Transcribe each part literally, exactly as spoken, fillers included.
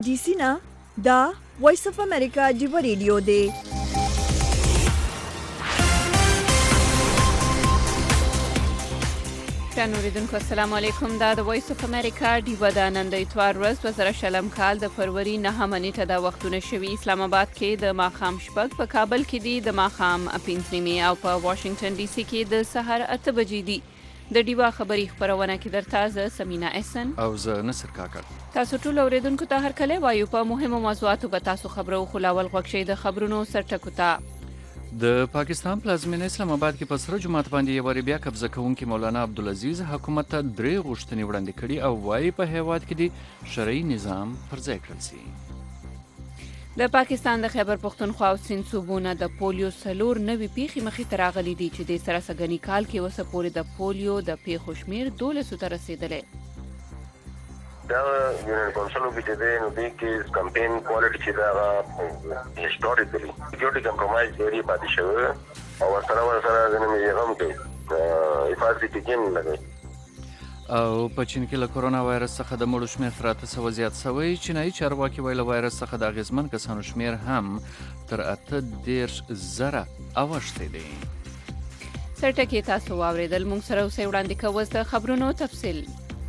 D C نه دا وایس اف امریکا جیو ریډیو دی. ګران اوریدونکو السلام علیکم. دا د وایس اف امریکا ډیو د نن د اتوار ورځ دوه زره شلم کال د فروری نهمه نیټه د وختونه شوي. اسلام آباد کې د ماښام شپږ، په کابل کې دی د ماښام پنځه نیمې او په واشنگټن ډي سي کې د سهار اته بجې دي. د ډیوا خبري خبرونه کې درته زه سمینا احسن او زه نصر کاکړ. تاسو ټول اوریدونکو ته هرکله وایو په مهمو موضوعاتو به تاسو خبرو خلاول غوښتي د خبرونو سرټکو ته. د پاکستان پلازمینه اسلام آباد کې په سره جماعت باندې یو ری بیا قبضه کوونکی مولانا عبدالعزیز حکومت ته درې غوښتنې وړاندې کړي او وايي په هیواد کې د شرعي نظام پر ځای کړل شي. د پاکستان د خیبر پختونخوا او سیند صوبونه د پولیو څلور نوي پیښې مخې ته راغلي دي چې د سره سږني کال کې اوسه پورې د پولیو د پیښو شمېر دولسو ته رسېدلی. دا یونین کونسلو کې چې دی نو دی کې کمپین کوالټي چې دا هغه هیسټوریکلی سکیورټي کمپرومایز ډېرې پاتې شوی او ورسره ورسره ځینې یې هم کوي حفاظتي ټکین لګوي. او په چین کې له کورونا وایرس څخه د مړو شمېر تر اته سوه زیات شوی. چینایي چارواکي وایي له وایرس څخه د اغېزمن کسانو شمېر هم تر اته دېرش زره اوښتی دی. سرټکي تاسو واورېدل. موږ سره اوسئ. وړاندې کوو د خبرونو تفصیل.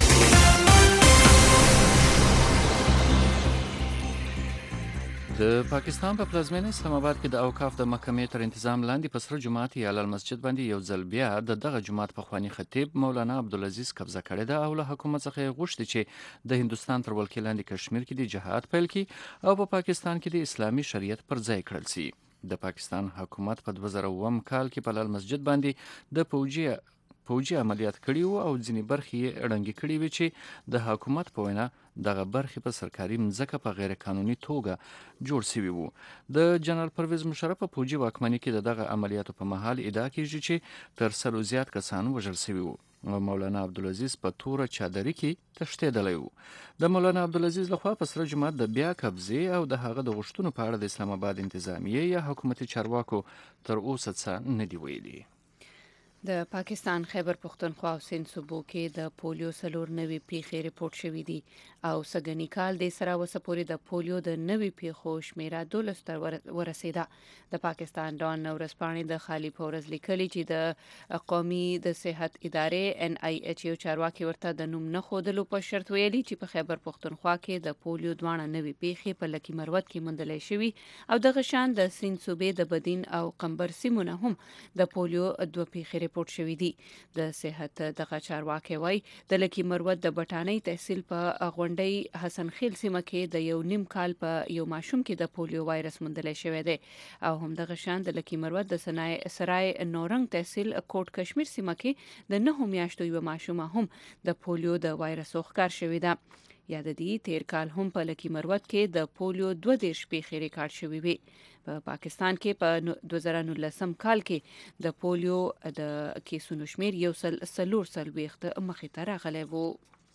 د پاکستان په پلازمینه اسلام آباد کې د اوقاف د محکمې تر انتظام لاندې په سره جومات یا لال مسجد باندې یو ځل بیا د دغه جومات پخواني خطیب مولانا عبدالعزیز قبضه کړې ده او له حکومت څخه یې غوښتي چې د هندوستان تر ولکې لاندې کشمیر کې د جهاد پیل کړي او په پاکستان کې د اسلامي شریعت پر ځای کړل شي. د پاکستان حکومت په دوه زره اووم کال کې په لال مسجد باندې د پوجي پوجي عملیات کړي وو او ځینې برخې یې ړنګې کړي وې چې د حکومت په وینا دغه برخې په سرکاري مځکه په غیر قانوني توګه جوړ شوي وو. د جنرال پرویز مشرف په پوجي واکمنۍ کې د دغه عملیاتو په مهال ادعا کیږي چې تر سلو زیات کسان وژل شوي وو او مولانا عبدالعزیز په توره چادري کې تښتېدلی وو. د مولانا عبدالعزیز لخوا په سره جومات د بیا قبضې او د هغه د غوښتنو په اړه د اسلام آباد انتظامیې یا حکومتي چارواکو تر اوسه څه نه دي ویلي. د پاکستان خیبر پختونخوا او سیند صوبو کې د پولیو څلور نوي پیښې ریپورت شوي دي او سږني کال د سره اوسه پورې د پولیو د نوي پیښو شمیره دولسو ته ورسېده. د پاکستان ډان ورځپاڼې د خالي په ورځ لیکلي چې د قومي د صحت ادارې ان آی ایچ یو چارواکي ورته د نوم نه ښودلو په شرط ویلي چې په خیبر پختونخوا کې د پولیو دواړه نوي پیښې په لکي مروت کې موندلی شوي او دغه شان د سیند صوبې د بدین او قمبر سیمونه هم د پولیو دوه پیښې ریپورت شوي دي. د صحت دغه چارواکي وایي د لکي مروت د بټانۍ تحصیل په غونډۍ حسن خیل سیمه کې د یو نیم کال په یو ماشوم کې د پولیو وایرس موندلی شوی دی او هم دغه شان د لکي مروت د سرای نورنګ تحصیل کوټ کشمیر سیمه کې د نهو میاشتو یو ماشومه هم د پولیو د وایرس ښکار شوی ده. یاد دي تیر کال هم په لکي مروت کې د پولیو دوه دېرش پیښې ریکارډ شوي وي. په پاکستان کې په دوه زره نولسم کال کې د پولیو د کیسونو شمیر یو سل څلور څلوېښت مخې ته راغلی وو.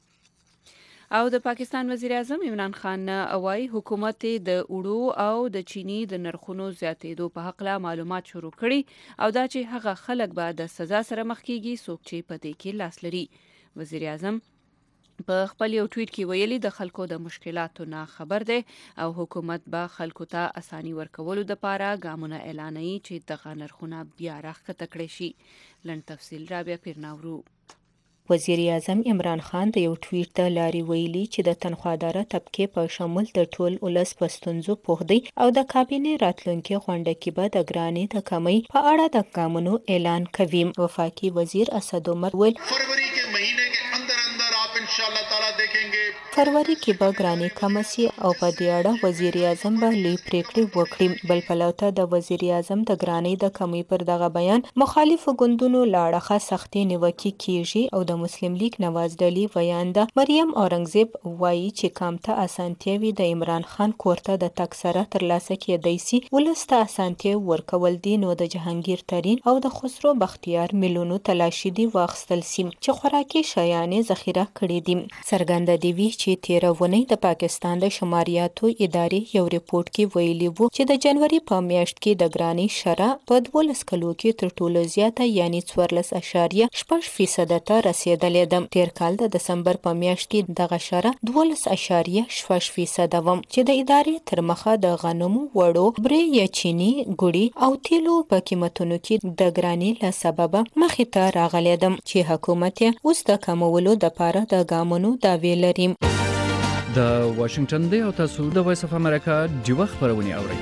او د پاکستان وزیر اعظم عمران خان وایي حکومت د اوړو او د چینی د نرخونو زیاتېدو په حق له معلومات شروع کړي او دا چې هغه خلک به د سزا سره مخ کیږي څوک چې په دې کې لاس لري. وزیر اعظم په خپل یو ټویټ کې ویلي د خلکو د مشکلاتو نه خبر دی او حکومت به خلکو ته اساني ورکولو دپاره ګامونه اعلانوي چې دغه نرخونه بیا راښکته کړی شي. لنډ تفصیل رابعه پیرناورو. وزیر اعظم عمران خان د یو ټویټ ته لاري ویلي چې د تنخواداره طبقې په شمول د ټول ولس په ستونزو پوه دی او د کابینې راتلونکي غونډه کې به د ګرانۍ د کمۍ په اړه د ګامونو اعلان کوي. وفاقي وزیر اسد عمر ویل फरवरी के महीने के अंदर अंदर आप इंशाल्लाह ताला देखेंगे فروری کې به ګرانۍ کمه سي او په دې اړه وزیر اعظم به لوی پریکړې وکړي. بل پلو ته د وزیر اعظم د ګرانۍ د کمۍ پر دغه بیان مخالفو ګوندونو له اړخه سختې نیوکې کیږي او د مسلم لیگ نواز ډلې ویانده مریم اورنګزیب وایي چې کام ته اسانتیاوي د عمران خان کور ته د تګ سره ترلاسه کېدی سي. ولس ته اسانتیاوي ورکول دي نو د جهانګیر ترین او د خسرو بختیار میلیونو تلاشي دي واخیستل سي چې خوراکي شیانې ذخیره کړي دي. څرګنده دی وی چې چې تیره ونی د پاکستان د شماریاتو ادارې یو ریپورت کې ویلي وو چې د جنوري په میاشت کې د ګرانی شرح په دولس کلو کې تر ټولو زیاته یعنی څوارلس اعشاریه شپږ فیصد ته رسیدلې ده. تیر کال د دسمبر په میاشت کې دغه شرح دولس اعشاریه شپږ فیصد و چې د ادارې تر مخه د غنمو، وړو، برې یا چینی، ګوړي او تیلو په قیمتونو کې د ګرانی له سببه مخې ته راغلی ده چې حکومت اوس د کمولو دپاره د ګامونو دعوې لري. د واشنگټن دی او تاسو د وایس اف امریکا ډیوه خبرونه اورئ.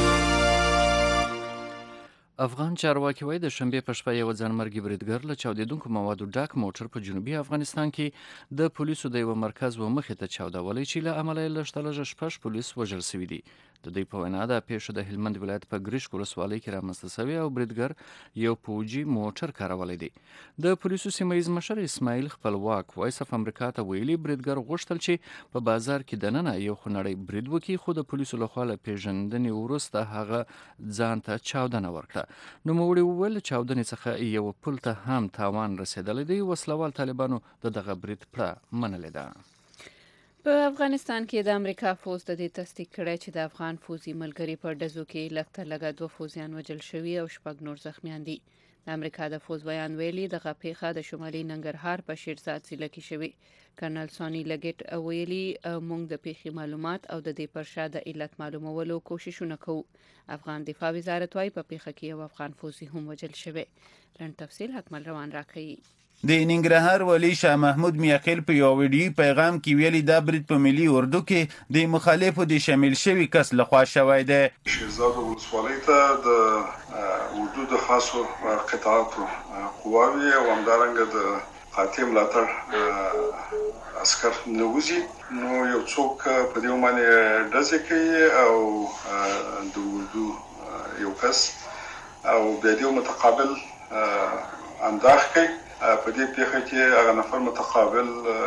افغان چارواکي وایي د شنبې په شپه یو ځانمرګي بریدګر له چاودېدونکو موادو ډک موټر په جنوبي افغانستان کې د پولیسو د یو مرکز و مخې ته چاودولی چې له امله یې لږ تر لږه شپږ پولیس وژل سوي دي. د دوی په وینا د پیښه د هلمند ولایت په ګریشک ولسوالۍ کې رامنځته سوې او بریدګر یو پوجي موټر کارولی دی. د پولیسو سیمه ییز مشر اسماعیل خپلواک وایس اف امریکا ته ویلي بریدګر غوښتل چې په بازار کې دننه یو خونړی برید وکړي، خو د پولیسو لخوا له پیژندنې وروسته هغه ځان ته چاودنه ورکړه. نوموړي وویل چاودنې څخه یو پل ته هم تاوان رسېدلی دی. وسلوال طالبانو د دغه برید پړه منلې ده. په افغانستان کې د امریکا فوز د دې تصدیق کړی چې د افغان فوزي ملګري په ډزو کې لږ تر لږه دوه فوزیان وژل شوي او شپږ نور زخمیان دي. د امریکا د فوز بیان ویلي دغه پیښه د شمالي ننګرهار په شیرزاد ضلع کې شوې. کرنل سونی لګیټ ویلي موږ د پیښې معلومات او د دې پر شا د علت معلومولو کوششونه کوو. افغان دفاع وزارت وايي په پیښه کې یو افغان فوزي هم وژل شوی. لنډ تفصیل حکمل روان راکوي. د ننګرهار ولی شاه محمود میاخیل په یو ویډیو پیغام کې ویلي دا برید په ملي اردو کې د مخالفو د شامل شوي کس لخوا شوی دی. شیرزاد ولسوالۍ ته د اردو د خاصو قطعاتو قواوې او همدارنګه د قاطع ملاتړ عسکر نوځي، نو یو څوک په دې باندې ډزې کوي او د اردو یو کس او بیا د متقابل انداخ کوي. په دې پیښه کې هغه نفر متقابل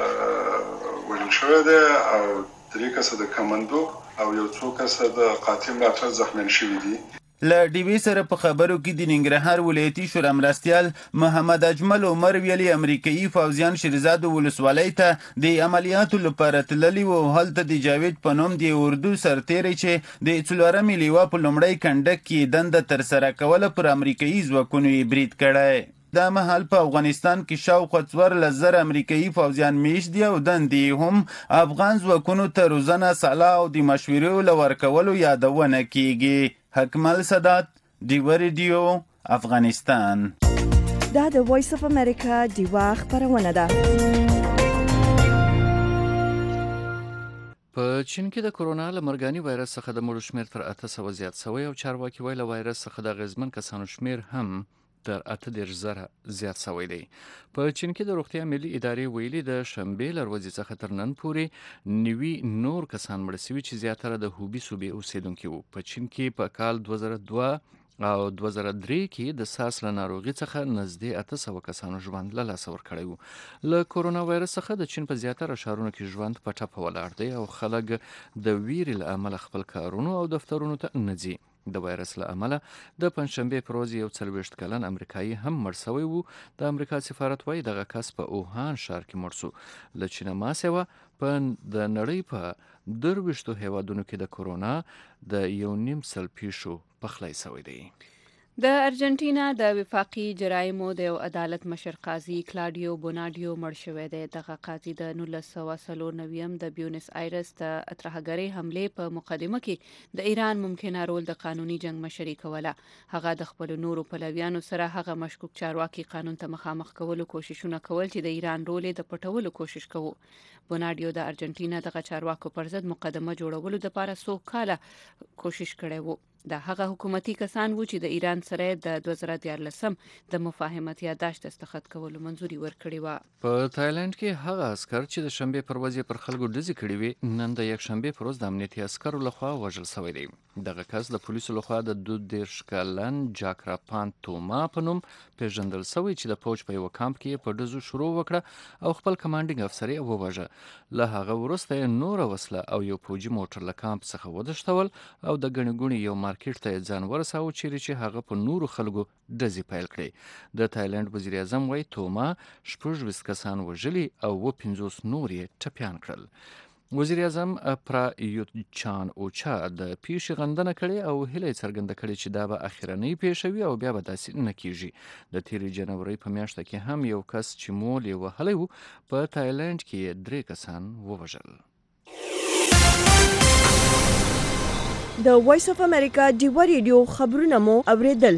وژل شوی دی او درې کسه د کمندو او یو څو کسه د قاطع ملاتړ زخمیان شوي دي. له ډیوي سره په خبرو کې د ننګرهار ولایتي شورا مرستیال محمد اجمل عمر ویلي امریکایي فوجیان شیرزاد ولسوالۍ ته د عملیاتو لپاره تللي وو. هلته د جاوید په نوم د اردو سرتیری چې د څلورمې لیوا په لومړی کنډک کې دنده ترسره کوله پر امریکایي ځواکونو یې برید کړی. دا مهال په افغانستان کې شاوخوا څوارلس زره امریکایي فوجیان میشت دي او دندې هم افغان ځواکونو ته روزنه، سلاح او د مشورې له ورکولو یادونه کیږي. حکمل سادات، ډیوه ریډیو، افغانستان. دا د وایس اف امریکا ډیوه خبرونه ده. په چین کې د کورونا له مرګاني وایرس څخه د مړو شمېر تر اته سوه زیات شوی او چارواکي وایي له وایرس څخه د اغېزمن کسانو شمېر هم تر اته دېرش زره زیات شوی دی. په چین کې د روغتیا ملي ادارې ویلي د شنبې له ورځې څخه تر نن پورې نوي نور کسان مړه شوي چې زیاتره د هوبي صوبې اوسیدونکي وو. په چین کې په کال دوه زره دوه او دوه زره درې کې د ساس له ناروغي څخه نږدې اته سوه کسانو ژوند له لاسه ورکړی وو. له کورونا وایرس څخه د چین په زیاتره ښارونو کې ژوند په ټپه ولاړ دی او خلک د ویرې له امله خپل کارونو او دفترونو ته نه ځي. د وایرس له امله د پنځشنبې پر ورځ یو څلوېښت کلن امریکایي هم مړ شوی وو. د امریکا سفارت وایي دغه کس په اوهان ښار کې مړ شو. له چینه ما سیوه په د نړۍ په درویشتو هیوادونو کې د کورونا د یو نیم سل پیښو پخلی شوی دی. د ارجنټینا د وفاقي جرایمو د یو عدالت مشر قاضي کلاډیو بوناډیو مړ شوی دی. دغه قاضي د نولس سوه څلور نوي د بیونس آیرس د ترهګرۍ حملې په مقدمه کې د ایران ممکنه رول د قانوني جنگ مشري کوله. هغه د خپل نورو پلویانو سره هغه مشکوک چارواکي قانون ته مخامخ کولو کوششونه کول چې د ایران رول د پټولو کوشش کوو. بوناډیو د ارجنټینا دغه چارواکو پر ضد مقدمه جوړولو لپاره څو کاله کوشش کړی وو. دا هغه حکومتي کسان وو چې د ایران سره د دوه زره دیارلسم د مفاهمت یادداشت دستخط کولو منځوري ورکړې وه. په تایلند کې هغه عسکر چې د شنبې پر ورځ پر خلکو ډزې کړې وې نن د یکشنبې پر ورځ د امنیتي عسکرو لخوا وژل شوی دی. دغه کس د پولیسو لخوا د دوه دېرش کلن جاکراپان توما په نوم پیژندل شوی چې د پوج په یو کمپ کې په ډزو شروع وکړه او خپل کمانډینګ افسر یې وواژه. له هغه وروسته یې نوره وسله او یو پوجي موټر له کمپ څخه ودښتول او د ګڼې ګوڼې یو مارکیټ ته ځان ورساوه چیرې چې هغه په نورو خلکو ډزې پیل کړې. د تایلند وزیر اعظم وایي توما شپږ ویشت کسان وژلي او اوه پنځوس نور یې ټپیان کړل. وزیر اعظم پرایوت چان اوچا د پیښې غندنه کړې او هیله یې څرګنده کړې چې دا به اخرنۍ پیښه وي او بیا به داسې نه کیږي. د تیرې جنورۍ په میاشت کې هم یو کس چې مول یې وهلی و په تایلند کې درې کسان ووژل. د وایس اف امریکا ډیوا ریډیو خبرونه مو اوریدل.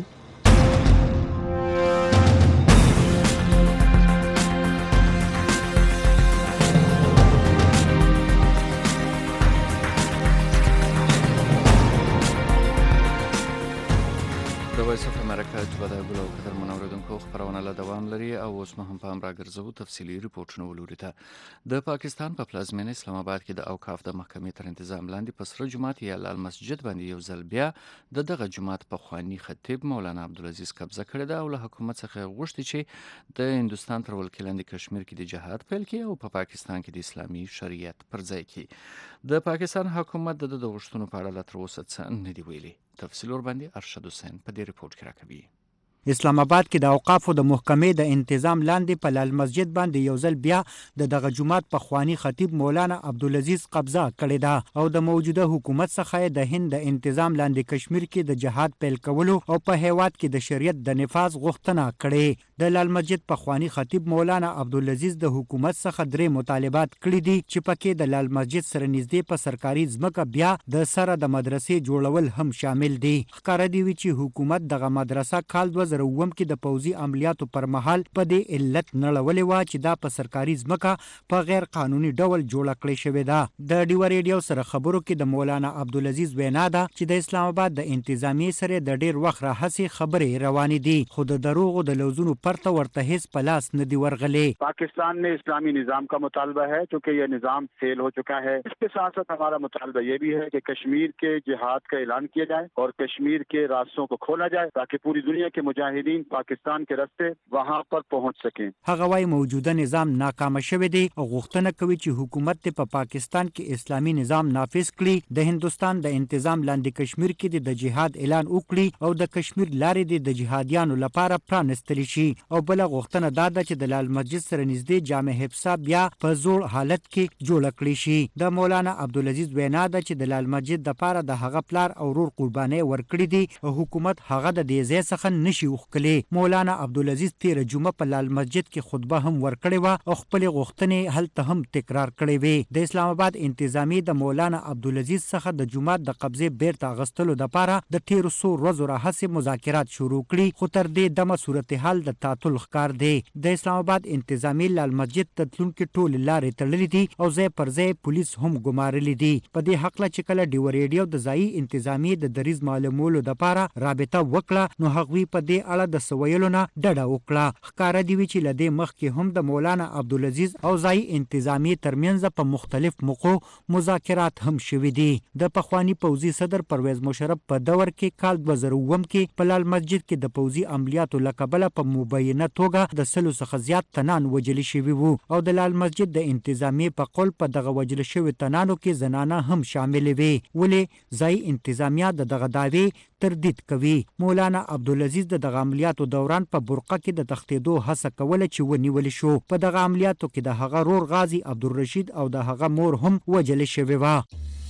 وایس اف امریکا ډیوا د ګلو قدر منوریدونکو خبرونه له دوام لري او اوس هم په امر راګرځو تفصیلی ریپورتونه ولوري ته. د پاکستان په پلازمینه اسلام آباد کې د اوقاف د محکمې تر تنظیم لاندې په سره جماعت یا لال مسجد باندې یو ځل بیا د دغه جماعت په خواني خطیب مولانا عبدالعزیز قبضه کړې ده او له حکومت څخه غوښتي چې د هندستان تر ولکې لاندې کشمیر کې د جهاد پیل کړي او په پا پاکستان کې د اسلامي شریعت پر ځای کړي. د پاکستان حکومت د د غوښتنو په اړه لا تر اوسه څه نه دی ویلي. تفصیل ور باندې ارشد حسین په دې ریپورت کې راکوي. اسلام آباد کې د اوقافو د محکمې د انتظام لاندې په لال مسجد باندې یو ځل بیا د دغه جماعت په خواني خطیب مولانا عبدالعزیز قبضه کړې ده او د موجوده حکومت څخه د هند د انتظام لاندې کشمیر کې د جهاد پیل کولو او په هیواد کې د شریعت د نفاذ غوښتنه کړې. د لال مسجد په خواني خطیب مولانا عبدالعزیز د حکومت څخه درې مطالبات کړي دي چې پکې د لال مسجد سره نږدې په سرکاري ځمکه بیا د سره د مدرسې جوړول هم شامل دي. ښکاره دی چې حکومت دغه مدرسه کال دوه زره اووم کې د پوځي عملیاتو پر مهال په دې علت نړولې وه چې دا په سرکاري ځمکه په غیر قانوني ډول جوړه کړې شوې ده. د ډیوا ریډیو سره خبرو کې د مولانا عبدالعزیز وینا ده چې د اسلام آباد د انتظامیې سره د ډیر وخت راهیسې خبرې روانې دي خو د دروغو د لوزونو پرته ورته هیڅ په لاس نه دی ورغلی. پاکستان में इस्लामी निज़ाम का मुतालबा है क्योंकि यह निज़ाम फेल हो चुका है. इसके साथ साथ हमारा मुतालबा ये भी है कि कश्मीर के जिहाद का ऐलान किया जाए और कश्मीर के रास्तों को खोला जाए ताकि पूरी दुनिया के मुजाहिदीन पाकिस्तान के रास्ते वहां पर पहुंच सकें. هغه وايي موجوده نظام ناکام شوی دی او غوښتنه کوي چې حکومت په پا پاکستان کې اسلامي نظام نافذ کړي. د هندستان د انتظام لاندې کشمیر کې د جهاد اعلان وکړي او د کشمیر لارې د جهادیانو لپاره پرانستل شي او بل غوښتنه دا ده چې د لال مسجد سره نږدې جامع حفصه بیا په زوړ حالت کې جوړ کړي شي. د مولانا عبدالعزیز وینا ده چې د لال مسجد لپاره د هغه پلار او ورور قرباني ورکړي دي او حکومت هغه د دې ځای څخه نشي وکړي. مولانا عبدالعزیز تیر جمعه په لال مسجد کې خطبه هم ورکړې و او خپل غوښتنې هلته هم تکرار کړې وې. د اسلام آباد انتظامی د مولانا عبدالعزیز څخه د جمعه د قبضې بیرته اغستلو لپاره د تیر څو ورځو راهیسې مذاکرات شروع کړي خو تر دې دمه صورتحال د تعطل ښکار دی. د اسلام آباد انتظامی لال مسجد ته تلونکي ټول لارې تړلې دي او ځای پر ځای پولیس هم ګمارلي دي. په دې حق له چې کله ډیوا ریډیو د ځایي انتظامی د دریز معلومولو لپاره رابطه وکړه نو هغوی په دې اړه د سویلو نه ډډه وکړه. ښکاره دی چې له دې مخکې هم د مولانا عبدالعزیز او ځایي انتظامی ترمنځ په مختلف موقعو مذاکرات هم شوي دي. د پخواني پوځي صدر پرویز مشرف په دور کې کال دوه زره اووم کې په لال مسجد کې د پوځي عملیاتو له کبله په مبینه توګه د سلو څخه زیات تنان وژل شوي وو او د لال مسجد د انتظامی په قول په دغه وژل شوي تنانو کې زنانه هم شامل وي. ولې ځایي انتظامیه د دغه دعوې تردید کوي. مولانا عبدالعزیز د دغه عملیاتو دوران په برقه کې د تښتېدو هڅه کوله چې ونیول شو. په دغه عملیاتو کې د هغه رور غازی عبدالرشید او د هغه مور هم وژل شوې وه.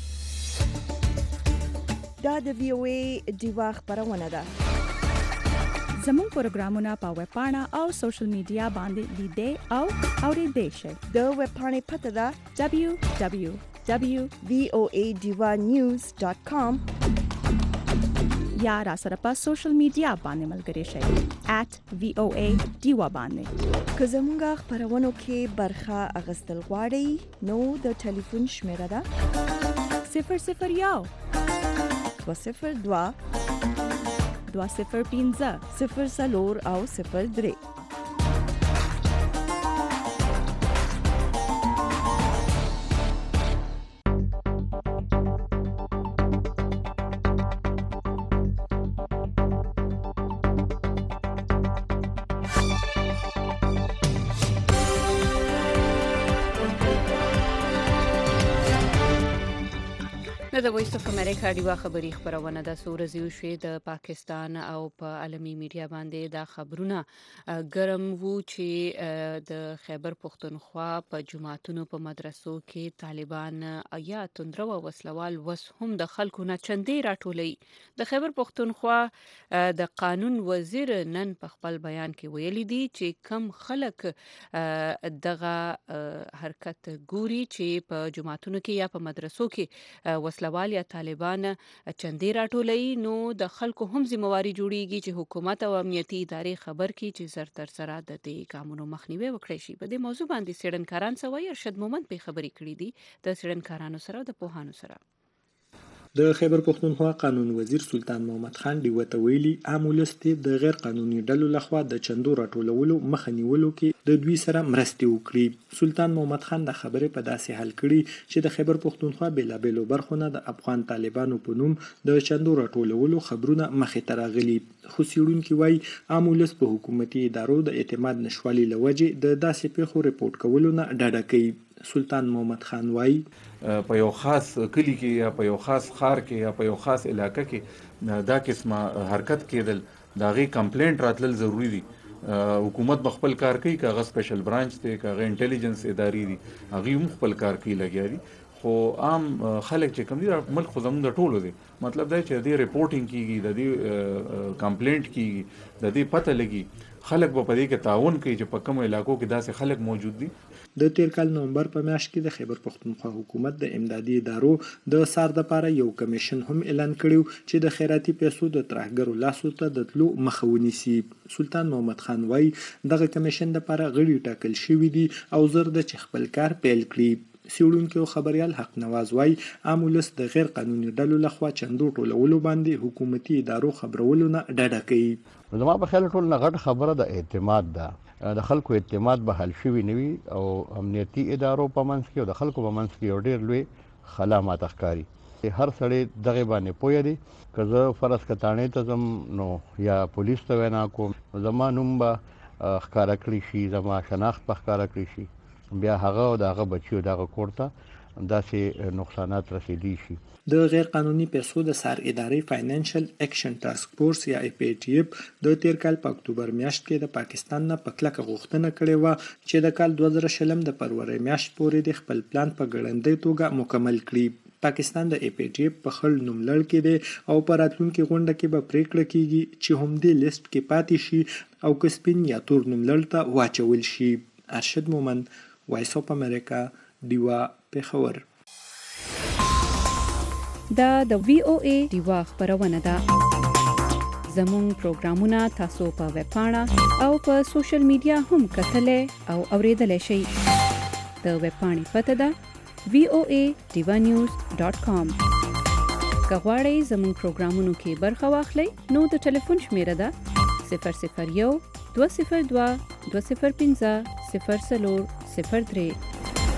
دا د وی او ای ډیوا خبرونه ده. زموږ پروګرامونه په ویب پاڼه او سوشل میډیا باندې لیدئ او اورېدئ شئ. د ویب پاڼې پته ده دبلیو دبلیو دبلیو ډاٹ وی او ای ډیوا نیوز ډاٹ کام یا را سره په سوشل میډیا باندې ملګري شئ ایٹ وی او ای ډیوا باندې. که زموږ خبرونو کې برخه اخیستل غواړئ نو د ټلیفون شمیره ده صفر صفر یو دوه صفر دوه دوه صفر پنځه صفر څلور او صفر درې. د وایس اف امریکا ډیوا خبری خبرونه د سورزیو شوې د پاکستان او په عالمي میډیا باندې دا خبرونه ګرم وو چې د خیبر پختونخوا په جماعتونو په مدرسو کې طالبان یا توندرو وسلوال وس هم د خلکو نه چندې راټولې د خیبر پختونخوا د قانون وزیر نن په خپل بیان کې ویلي دي چې کم خلک دغه حرکت ګوري چې په جماعتونو کې یا په مدرسو کې وسلوال یا طالبان چندې راټولې نو د خلکو هم ذمہواری جوړیږي چې حکومت او امنیتي ادارې خبر کړي چې زر تر سره د دې قانونو مخنیوي وکړي شي. په دې موضوع باندې سړنکاران سوي ارشد مومند په خبري کړې دي د سړنکارانو سره د پوهانو سره. د خیبر پختونخوا قانون وزیر سلطان محمد خان دی وته ویلي عامولستي د غیر قانوني ډلو لخوا د چندو راټولولو مخه نیولو کې د دوی سره مرستې وکړي. سلطان محمد خان د خبرې په داسې حل کړي چې د خیبر پختونخوا بیلابېلو برخونه د افغان طالبانو په نوم د چندو راټولولو خبرونه مخې ته راغلي. خو څېړونکي وایي عامولست په حکومتي ادارو د اعتماد نشوالي له وجې د داسې پیښو ریپورټ کولو نه ډډه کوي. سلطان محمد خان وایي په یو خاص کلی کې یا په یو خاص ښار کې یا په یو خاص علاقه کې دا قسمه حرکت کېدل دا غي کمپلینټ راتلل ضروری دي. حکومت بخپل کار کوي کاغه سپیشل برانچ ته کاغه انټيليجنس ادارې دي هغه هم خپل کار کوي لګیا دي خو عام خلک چې کوم دي ملک خو زموږ د ټولو دي مطلب دا چې د ریپورټینګ کیږي د دې کمپلینټ کیږي د دې پته لګي خلک په دې کې تعاون کوي چې په کوم علاقو کې داسې خلک موجود دي. د تیر کال نومبر په میاشت کې د خیبر پختونخوا حکومت د امدادي ادارو د سار د لپاره یو کمیشن هم اعلان کړیو چې د خیراتي پیسو د ترهګرو لاسو ته د تلو مخه ونیسي. سلطان محمد خان وایي دغه کمیشن د لپاره غړي ټاکل شوي دي او زر د چې خپل کار پیل کړي. سیړونکو خبريال حق نواز وای عامولس د غیر قانوني ډلو لخوا چندو ټولولو باندې حکومتي ادارو خبرولو نه ډډه کوي. زما په خیال ټول نه غټ خبره د اعتماد ده د خلکو اعتماد به حل شوی نوي او امنیتي ادارو په منځ کې او د خلکو په منځ کې ډېر لوی خلا ماته ښکاري. هر سړی دغه باندې پوهه دي که زه فرض کتانې ته ځم نو یا پولیس ته وینا کوم زما نوم به ښکاره کړي شي زما شناخت به ښکاره کړي شي بیا هغه او دغه بچیو دغه کوړه داسې نقصانات رسیدي شي. د غیر قانوني پیسو د سار ادارې فاینانشل اکشن ټاسک فورس یا ای پی ټی اف د تیر کال په اکتوبر میاشت کې د پاکستان نه په کلکه غوښتنه کړې و چې د کال دوه زره شلم د فروری میاشت پورې د خپل پلان په ګړندۍ توګه مکمل کړي. پاکستان د ای پی ټی اف په خل نوم لړ کې دی او په راتلونکي غونډه کې به پریکړه کیږي چې هم دې لیست کې پاتې شي او کسپین یا تور نوم لړ ته واچول شي. ارشد مومند وایس اف امریکا دیوا پیښور. دا د وی او ای دیوا خبرونه ده. زموږ پروګرامونه تاسو په ویب پاڼه او په سوشل میډیا هم کتلای او اوریدلای شئ. د ویب پاڼې پته ده وی او ای دیوا نیوز ډاټ کام. که غواړئ زموږ پروګرامونو کې برخه واخلئ نو د ټلیفون شمیره ده صفر صفر یو دوه صفر دوه دوه صفر پنځه صفر څلور صفر درې.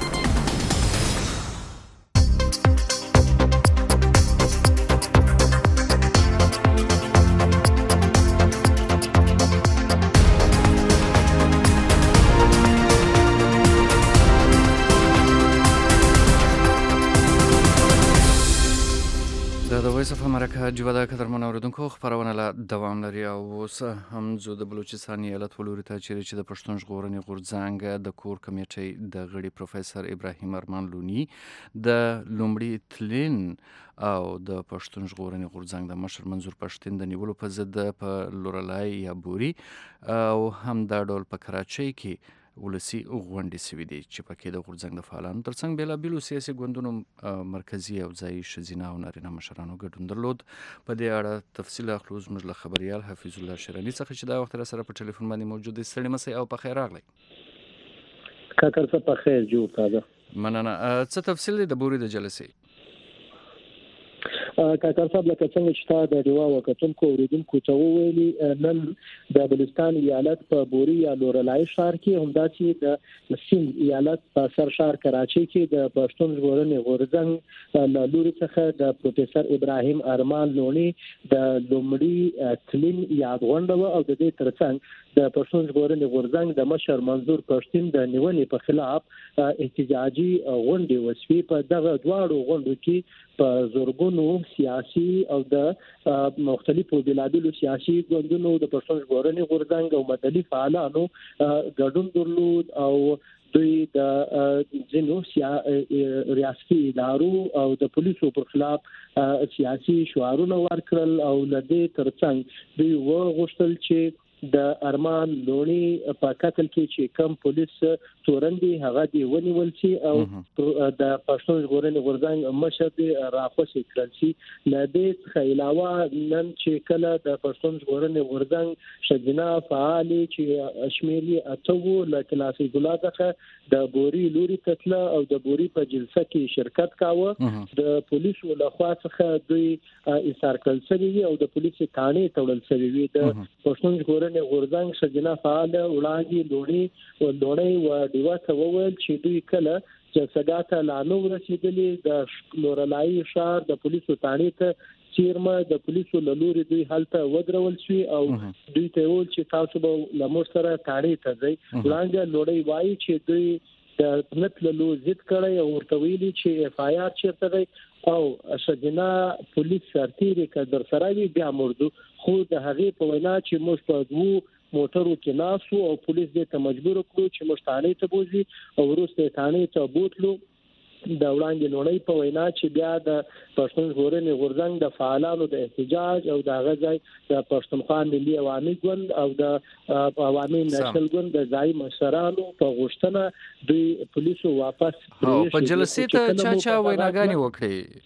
وایس اف امریکا جوړه د قدرمن اوریدونکو خبرونه لا دوام لري او اوس هم زو د بلوچستان ایالت ولوري ته چې د پښتون ژغورنې غورځنګ د کور کمیټې د غړي پروفیسور ابراهیم ارمان لونی د لومړي تلین او د پښتون ژغورنې غورځنګ د مشر منظور پښتين د نیولو په ضد په لورلای یا بوري او هم د ډول په کراچۍ کې ولسی غونډې سوي دي چې پکې د غورځنګ د فعالانو ترڅنګ بیلابیلو سیاسي ګوندونو مرکزی او ځایي ښځینه او نارینه مشرانو ګډون درلود. په دې اړه تفصیل اخلو زموږ له خبريال حفیظ الله شرانی څخه چې دا وخت را سره په ټلیفون باندې موجود دی. ستړي مسئ او په خیر راغلی. کاکر څه په خیر جوړ تازه مننه. څه تفصیل دی د بوري د جلسې؟ کاکړ صاحب لکه څنګه چې تا د ډیوا وکتونکو اوریدونکو ته وویلي نن د بلوچستان ایالت په بوري یا لورلای ښار کې همداسې د سیند ایالت په سر ښار کراچۍ کې د پښتون ژغورنې غورځنګ له لوري څخه د پروفیسور ابراهیم ارمان لونی د لومړي کلین یاد غونډه او د دې ترڅنګ د پښتون ژغورنې غورځنګ د مشر منظور پښتون د نیولې په خلاف احتجاجي غونډه وسوي. په دغه دواړو غونډو کې په زورګونو سیاسي او د مختلفو بلادلو سیاسي ګوندونو د پښتون ژغورنې غورځنګ او مدني فعالانو ګډون درلود او دوی د ځینو ریاستي ادارو او د پولیسو پر خلاف سیاسي شعارونه ورکړل او لدې ترڅنګ دوی وغوښتل چې د ارمان لونی په قتل کې چې کم پولیس تورندي هغه دی ونیول شي او د پښتون ژغورنې غورځنګ مشر دی راخوشي کړل شي. له دې څخه علاوه نن چې کله د پښتون ژغورنې غورځنګ شجنا فعال چې شمیري اتو له کلاسي ګلاته د بوري لوري تتله او د بوري په جلسه کې شرکت کاوه. د پولیسو له خوا څخه دوی ایثار کړل شوی او د پولیسو تانه تړل شوی د پښتون ژغورنې غورځنګ شجنا فعال وړاندې لونی او لونی و دیوا ته وویل چې دوی کله جلسګاته لانو رسیدلې د لورلای ښار د پولیسو تانه ته چیرمه د پولیسو لوري دوی حالت ودرول شي او دوی ته ویل چې تاسو به لمر سره تانه ته ځي. وړاندې لونی وایي چې دوی د نتللو ضد کړی او ورته ویلي چې اف آی آر چیرته دی او شجنا پولیس سرتیری که در سره وی بیا مردو خو د هغې په وینا چې موږ په دوو موټرو کې ناسو او پولیس دې ته مجبور کړو چې موږ تانې ته بوزي او وروسته تانې ته بوتلو. د وړاندې لونی په وینا چې بیا د پښتون ژغورنې غورځنګ د فعالانو د احتجاج او د غځای د پښتونخوا ملي عوامي ګوند او د عوامي نېشنل ګوند د ځای مشرانو په غوښتنه دوی پولیسو واپس په جلسې ته چا چا ویناګانې وکړي.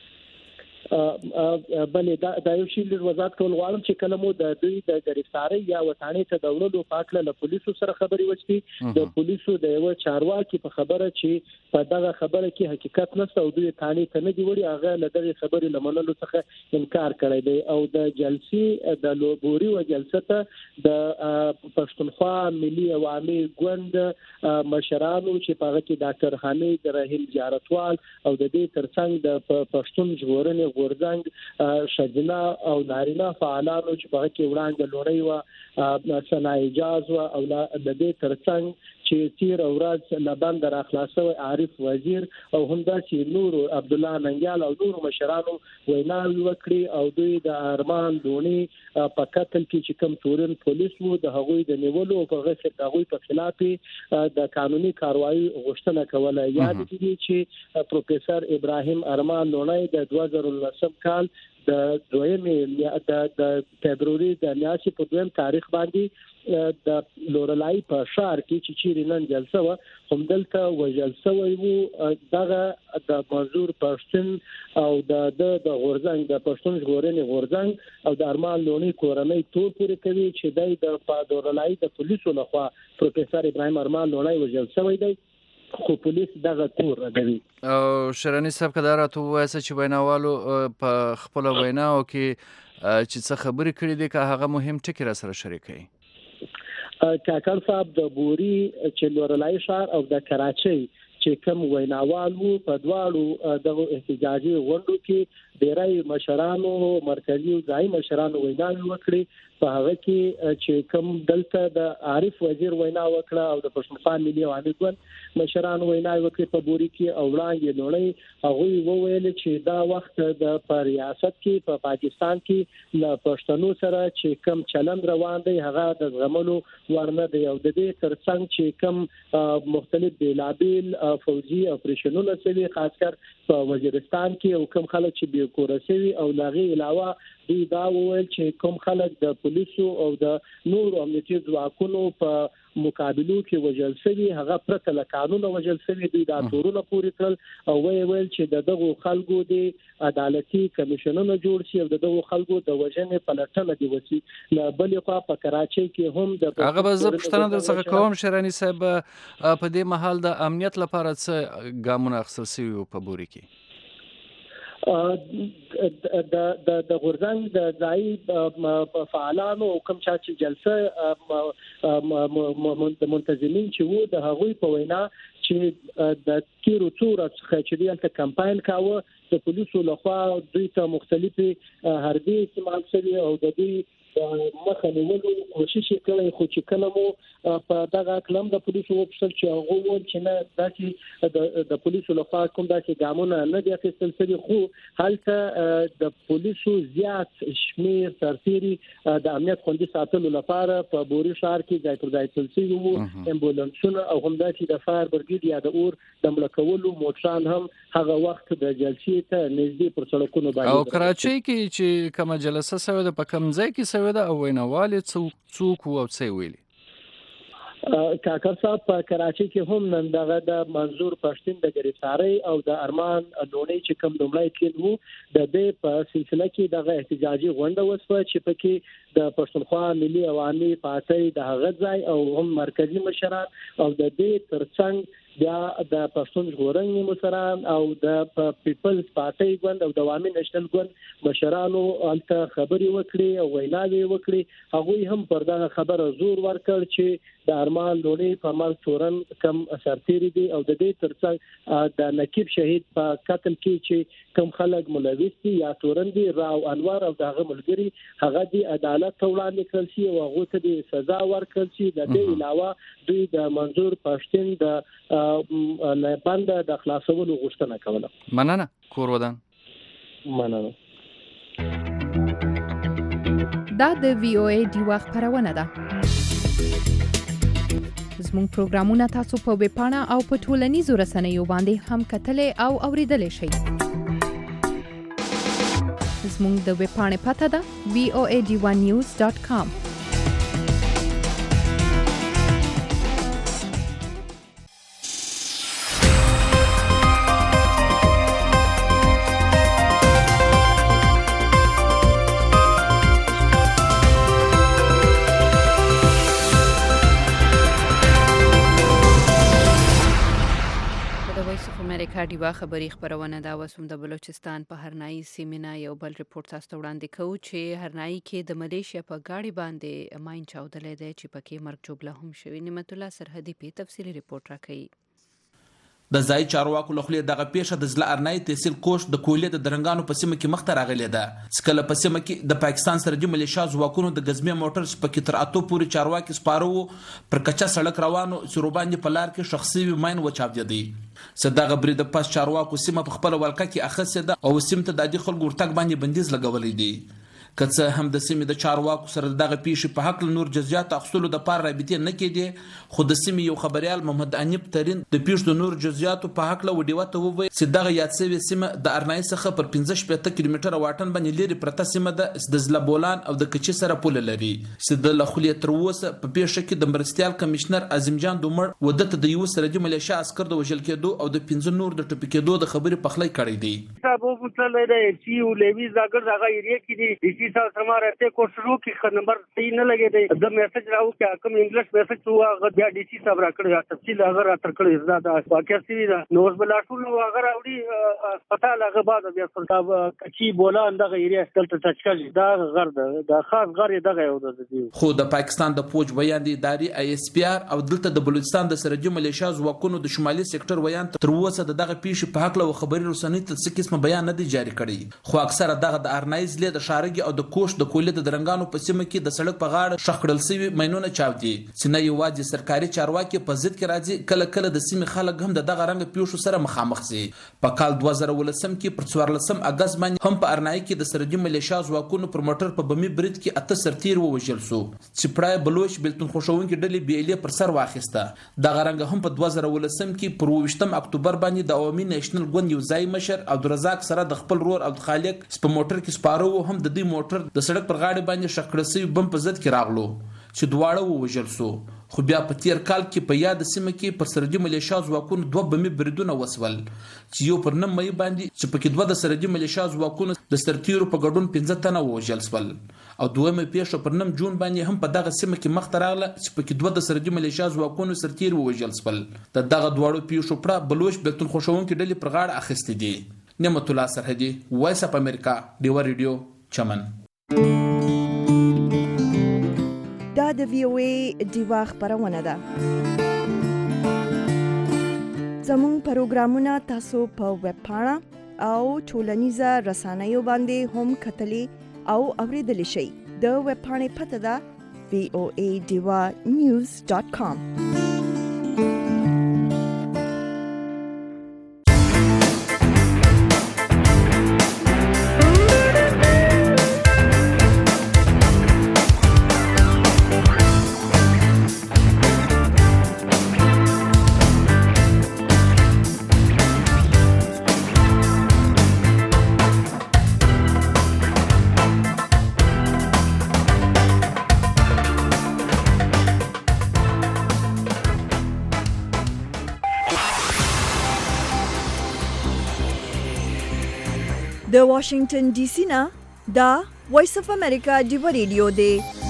بلې دا د یو شی لږ وضاحت کول غواړم چې کله مو د دوی د گرفتاری یا وطني تداولو پاکله له پولیسو سره خبري وشي د پولیسو د یو چارواکي په خبره چې په دغه خبره کې حقیقت نشته او دوی تانی ته نه دی وړي هغه له دغه خبرې لمنلو څخه انکار کړی دی او د جلسې د لوبوري او جلسه ته د پښتونخوا ملي عوامي ګوند مشرانو چې په هغه کې ډاکټر حمید رحیم زیارتوال او د دې ترڅنګ د پښتون ژغورنې غورځنګ شجنا او نارینه فعالانو چې په کې وړاندې لوري او سنا اجازه او د دې ترڅنګ چې تیر اوراد لبند را خلاصو عارف وزیر او همدا چې نور عبد الله ننګال او نور مشرانو ویناوي وکړي او دوی د ارمان لونی په قتل کې چې کوم تورن پولیس وو د هغوی د نیولو او په غیر د هغوی په خلاف د قانوني کاروایی غوښتنه کوله. یاد دي چې پروفیسور ابراهیم ارمان لونی د دوه زره لسم کال د دویمې د فبرवरी د میاشتې په دویم تاریخ باندې د لورلای په ښار کې چې چیرې نن جلسه و همدلته وژل شوی وو. دغه د منظور پښتون او د د غورځنګ د پښتون ژغورنې غورځنګ او د ارمان لونی کورنۍ تور پورې کوي چې د لورلای د پولیسو لخوا پروفیسور ابراهیم ارمان لونی وژل شوی دی خو پولیس دغه تور ردوي. او شرانی صاحب کدار ته وایي چې ویناوالو په خپل ویناو کې چې څه خبرې کړې دي که هغه مهم ټکی را سره شریکي. کاکړ صاحب د بوري چې لورلای ښار او د کراچۍ چې کوم ویناوال وو په دواړو د احتجاجي غونډو کې ډیری مشرانو مرکزی او ځای مشرانو ویناوي وکړي. په هغه کې چې کوم دلته د عارف وزیر وینا وکړه او د پښتونخوا ملي عوامي ګوند مشرانو ویناوي وکړي په بوري کې او وړاندې لونی هغه وویل چې دا وخت د ریاست کې په پا پاکستان کې له پښتنو سره چې کوم چلند روان دی هغه د زغملو ورنه دی او د دې ترڅنګ چې کوم مختلف بلابل فوجي اپریشنونه شوي خاص کر په وزیرستان کې او کوم خلک چې به کورسوي او لاغي علاوه دوی دا وویل چې کوم خلک د پولیسو او د نور امنیتي ځواکونو په مقابلو کې وژل شوي هغه پرته له قانون وژل شوي دوی دا تورونه پوري کړل او ویل چې د دغه خلکو د عدالتي کمیشنونو جوړ شي او د دغه خلکو د وژنې پلټنه دی وسی. له بلې خوا په کراچۍ کې هم د هغه به زه پوښتنه درڅخه کوم شرانی صاحب په دې محل د امنیت لپاره څه ګامونه اخیستل شوي په بوري کې؟ د د غورځنګ د ځای فعالانو کوم چې جلسه منتظمین چې وو د هغوی په وینا چې د تیرو تور څخه چې دلته کمپاین کاوه د پولیسو لخوا دوی ته مختلفي حربي استعمال شوی او د دوی مخه نیولو کوشش کوي خو چې کله مو په دغه کلم د پولیسو وپښتل چې هغه ول چې نه داسې د پولیسو لخوا کوم داسې ګامونه نه دي اخیستل شوي خو هلته د پولیسو زیات شمیر سرتيري د امنیت خوندي ساتلو لپاره په بوري ښار کې ځای پر ځای تل شوي وو امبولانسونه او همداسې د فایر برګیډ یا د اور د ملکولو موټران هم هغه وخت د جلسې ته نږدې پر سړکونو باندې او کراچۍ کې چې کومه جلسه شوې ده په کوم ځای کې شوې ده او ویناوال څوک او څه ویلي کاکر صاحب په کراچۍ کې هم نن دغه د منظور پښتون د گرفتاری او د ارمان لونی چې کوم دوملای کېد وو د دې په سلسله کې دغه احتجاجي غونډه وسوه چې پکې د پښتونخوا ملي عوامي پارټۍ د هغه ځای او هم مرکزی مشران او د دې ترڅنګ بیا د پښتون ژغورنې مشران او د پیپلز پارټۍ ګوند او د عوامي نېشنل ګوند مشرانو الته خبري وکړي او ویناوي وکړي هغه هم پر دغه خبره زور ورکړ چې د ارمان لونی په مال تورن کم سرتيري دي او د دې ترڅنګ د نقیب شهید په قتل کې چې کم خلک ملوث دي یا تورن دي راو انوار او دغه ملګری هغه دي عدالت ته وړاندې کړل شي او هغه ته د سزا ورکړل شي د دې علاوه دوی د منظور پښتون د بند د خلاصولو غوښتنه کوله. مننه کور ودان. مننه. دا د وی او ای ډیوا خبرونه ده. زموږ پروګرامونه تاسو په ویب پاڼه او په ټولنیزو رسنیو باندې هم کتلای او اوریدلای شئ. زموږ د ویب پاڼې پته ده وی او ای ډیوا نیوز ډاټ کام. ډیوا خبری خبرونه دا وسوم د بلوچستان په هرنايي سیمه یو بل ریپورت تاسو وړاندې کوي چې هرنايي کې د ملیشیا په گاډي باندې ماین چاودلې ده چې پکې مرګ جوړه هم شوی. نعمت الله سرحدي په تفصیلی ریپورت راکړي. د ځای چارواکو لخوا دغه پیښه د ځله ارنای تحصیل کوش د کولې د درنګانو په سیمه کې مخته راغلې ده. سکله په سیمه کې د پاکستان سرحدي ملیشیا ځواکونو د غزمه موټر په کې تر اته پورې چارواکي سپارو پر کچا سړک روانو سروباندې په لار کې شخصي ماین وچاودې. صدغه برید پاس چارواکو سیمه په خپل ولکه کې اخصه ده او سیمه ته د دې خلکو ورتګ باندې بندیز لګولې دي. کڅه هم د سیمې د چارواکو سره دغه پیښې په حق نور جزئیات اخصلو د پار رابطې نه کېدي خو د سیمې یو خبريال محمد انیب ترين د پیښې د نور جزئیات په حق له وډیو ته وویل چې دغه یادسوي سیمه د ارنای څخه پر پنځه شپږ کیلومتره واټن باندې لري پرته سیمه د زلبولان او د کچې سره پول لري. چې د لخلیه تر اوسه په پیښه کې د مرستيال کمشنر اعظم جان دومړ ودته د یو سرحدي ملیشیا عسكر د وژل کېدو او د پنځه نور د ټپي کېدو د خبرې پخلی کړې دي. صاحب وو مطلب دی چې لوي زاګر دغه ایریا کې دي چې تاسو سماره ته کوشرو کې نمبر صحیح نه لګي دی د میسج راو کې کوم انګلیش میسج هوا غیا ډي سي صاحب راکړی تفصیل هغه را تر کړی زدا د واقعي سوي دا نو بل ټول هغه راوړي پتا لغه بعد بیا صاحب کچی بولا اندغه ایریا دلته تچکل دا غر د خاص غر دغه یو د خو د پاکستان د فوج بیان دی اداري آی اس پی آر او دلته د بلوچستان د سرحدي ملیشیا ځواکونو د شمالي سېکټر ویان تر اوسه دغه پیښې په حق له خبري رسنۍ ته څه قسم بیان نه دی جاری کړی. خو اکثره دغه د ارنایز له د شارګي او د کوش د کولې د درنګانو په سیمه کې د سړک په غاړه شخړل سوي مینونه چاودي چې نه یوازې سرکاري چارواکي په ضد کې راځي کله کله د سیمه خلک هم د دغه رنګ پیښو سره مخامخ شي. په کال دوه زره ولسم کې پر څوارلسم اگست باندې هم په ارنای کې د سرحدي ملیشیا ځواکونو پر موټر په بمي برید کې اته سرتیر ووژل شو چې پرای بلوچ بلتون خوشوونکي ډلې بیلې پر سر واخیسته. دغه رنګ هم په دوه زره ولسم کې پر اوویشتم اکتوبر باندې د عوامي نېشنل ګوند یو ځای مشر عبدالرزاق سره د خپل رور عبدالخالق په موټر کې سپارو هم د دې موټر د سړک پر غاړه باندې شکړسي بم په ضد کې راغلو چې دواړه ووژل شو. خو بیا په تیر کال کې په یاد سیمه کې پر سرحدي ملیشیا ځواکونو دوه بمي بریدونه وسول چې یو پر نیم مې باندې چې په کې دوه د سرحدي ملیشیا ځواکونو د سرتیرو په ګډون پنځه تنه ووژل شول او دویمه پیښه پر نیم جون باندې هم په دغه سیمه کې مخ ته راغله چې په کې دوه د سرحدي ملیشیا ځواکونو سرتیر ووژل شول. د دغه دواړو پیښو پر بلوچ بلتون خوشوونکي ډلې پر غاړه اخیستې دي. نعمت الله سرحدي، وایس اپ امریکا، ډیوا ریډیو، چمن. دا د وی او ای ډیوا خبرونه ده. زموږ پروګرامونه تاسو په ویب پاڼه او ټولنیزه رسنیو باندې هم کتلی او اوریدلی شئ. د ویب پاڼې پته ده وی او ای ډیوا نیوز ډاټ کام. د واشنگټن ډي سي نه دا وایس اف امریکا ډیوا ریډیو دی.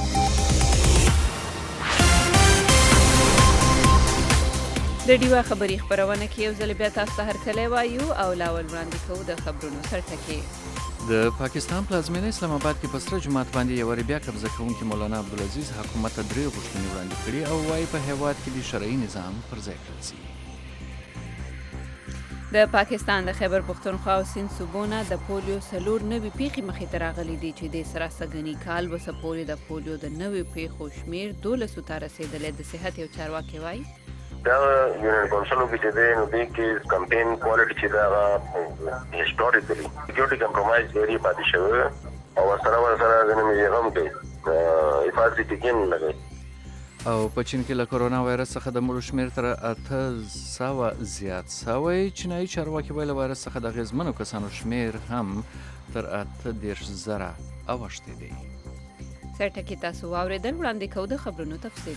د ډیوا خبري خبرونه کې یو ځل بیا تاسو ته هرکلی وایو او لاول وړاندې کوو د خبرونو سرټکي. د پاکستان پلازمینه اسلام آباد کې په سره جماعت باندې یو بیا قبضه کوونکی مولانا عبدالعزیز حکومت ته درې غوښتنې وړاندې کړي او وايي په هیواد کې د شرعي نظام پر ځای کړل شي. د پاکستان د خیبر پښتونخوا او سیند صوبونه د پولیو څلور نوي پیښې مخې ته راغلي دي چې د سره سږني کال وسه پورې د پولیو د نوي پیښو شمېر دولسو ته رسېدلی. د صحت یو چارواکي وایي دا یونین کونسلو کې چې دی نو دی کې کمپین کوالټي چې دا هیسټوریکلی سکیورټي کمپرمایز ډېرې پاتې شوی او ورسره ورسره ځینې یې هم کوي حفاظتي ټکین لګوي. او په چین کې له کورونا وایرس څخه د مړو شمېر تر اته سوه زیات سوی. چینایي چارواکي وایي له وایرس څخه د اغېزمنو کسانو شمېر هم تر اته دېرش زره اوښتی دی. سرټکي تاسو واورېدل. وړاندې کوو د خبرونو تفصیل.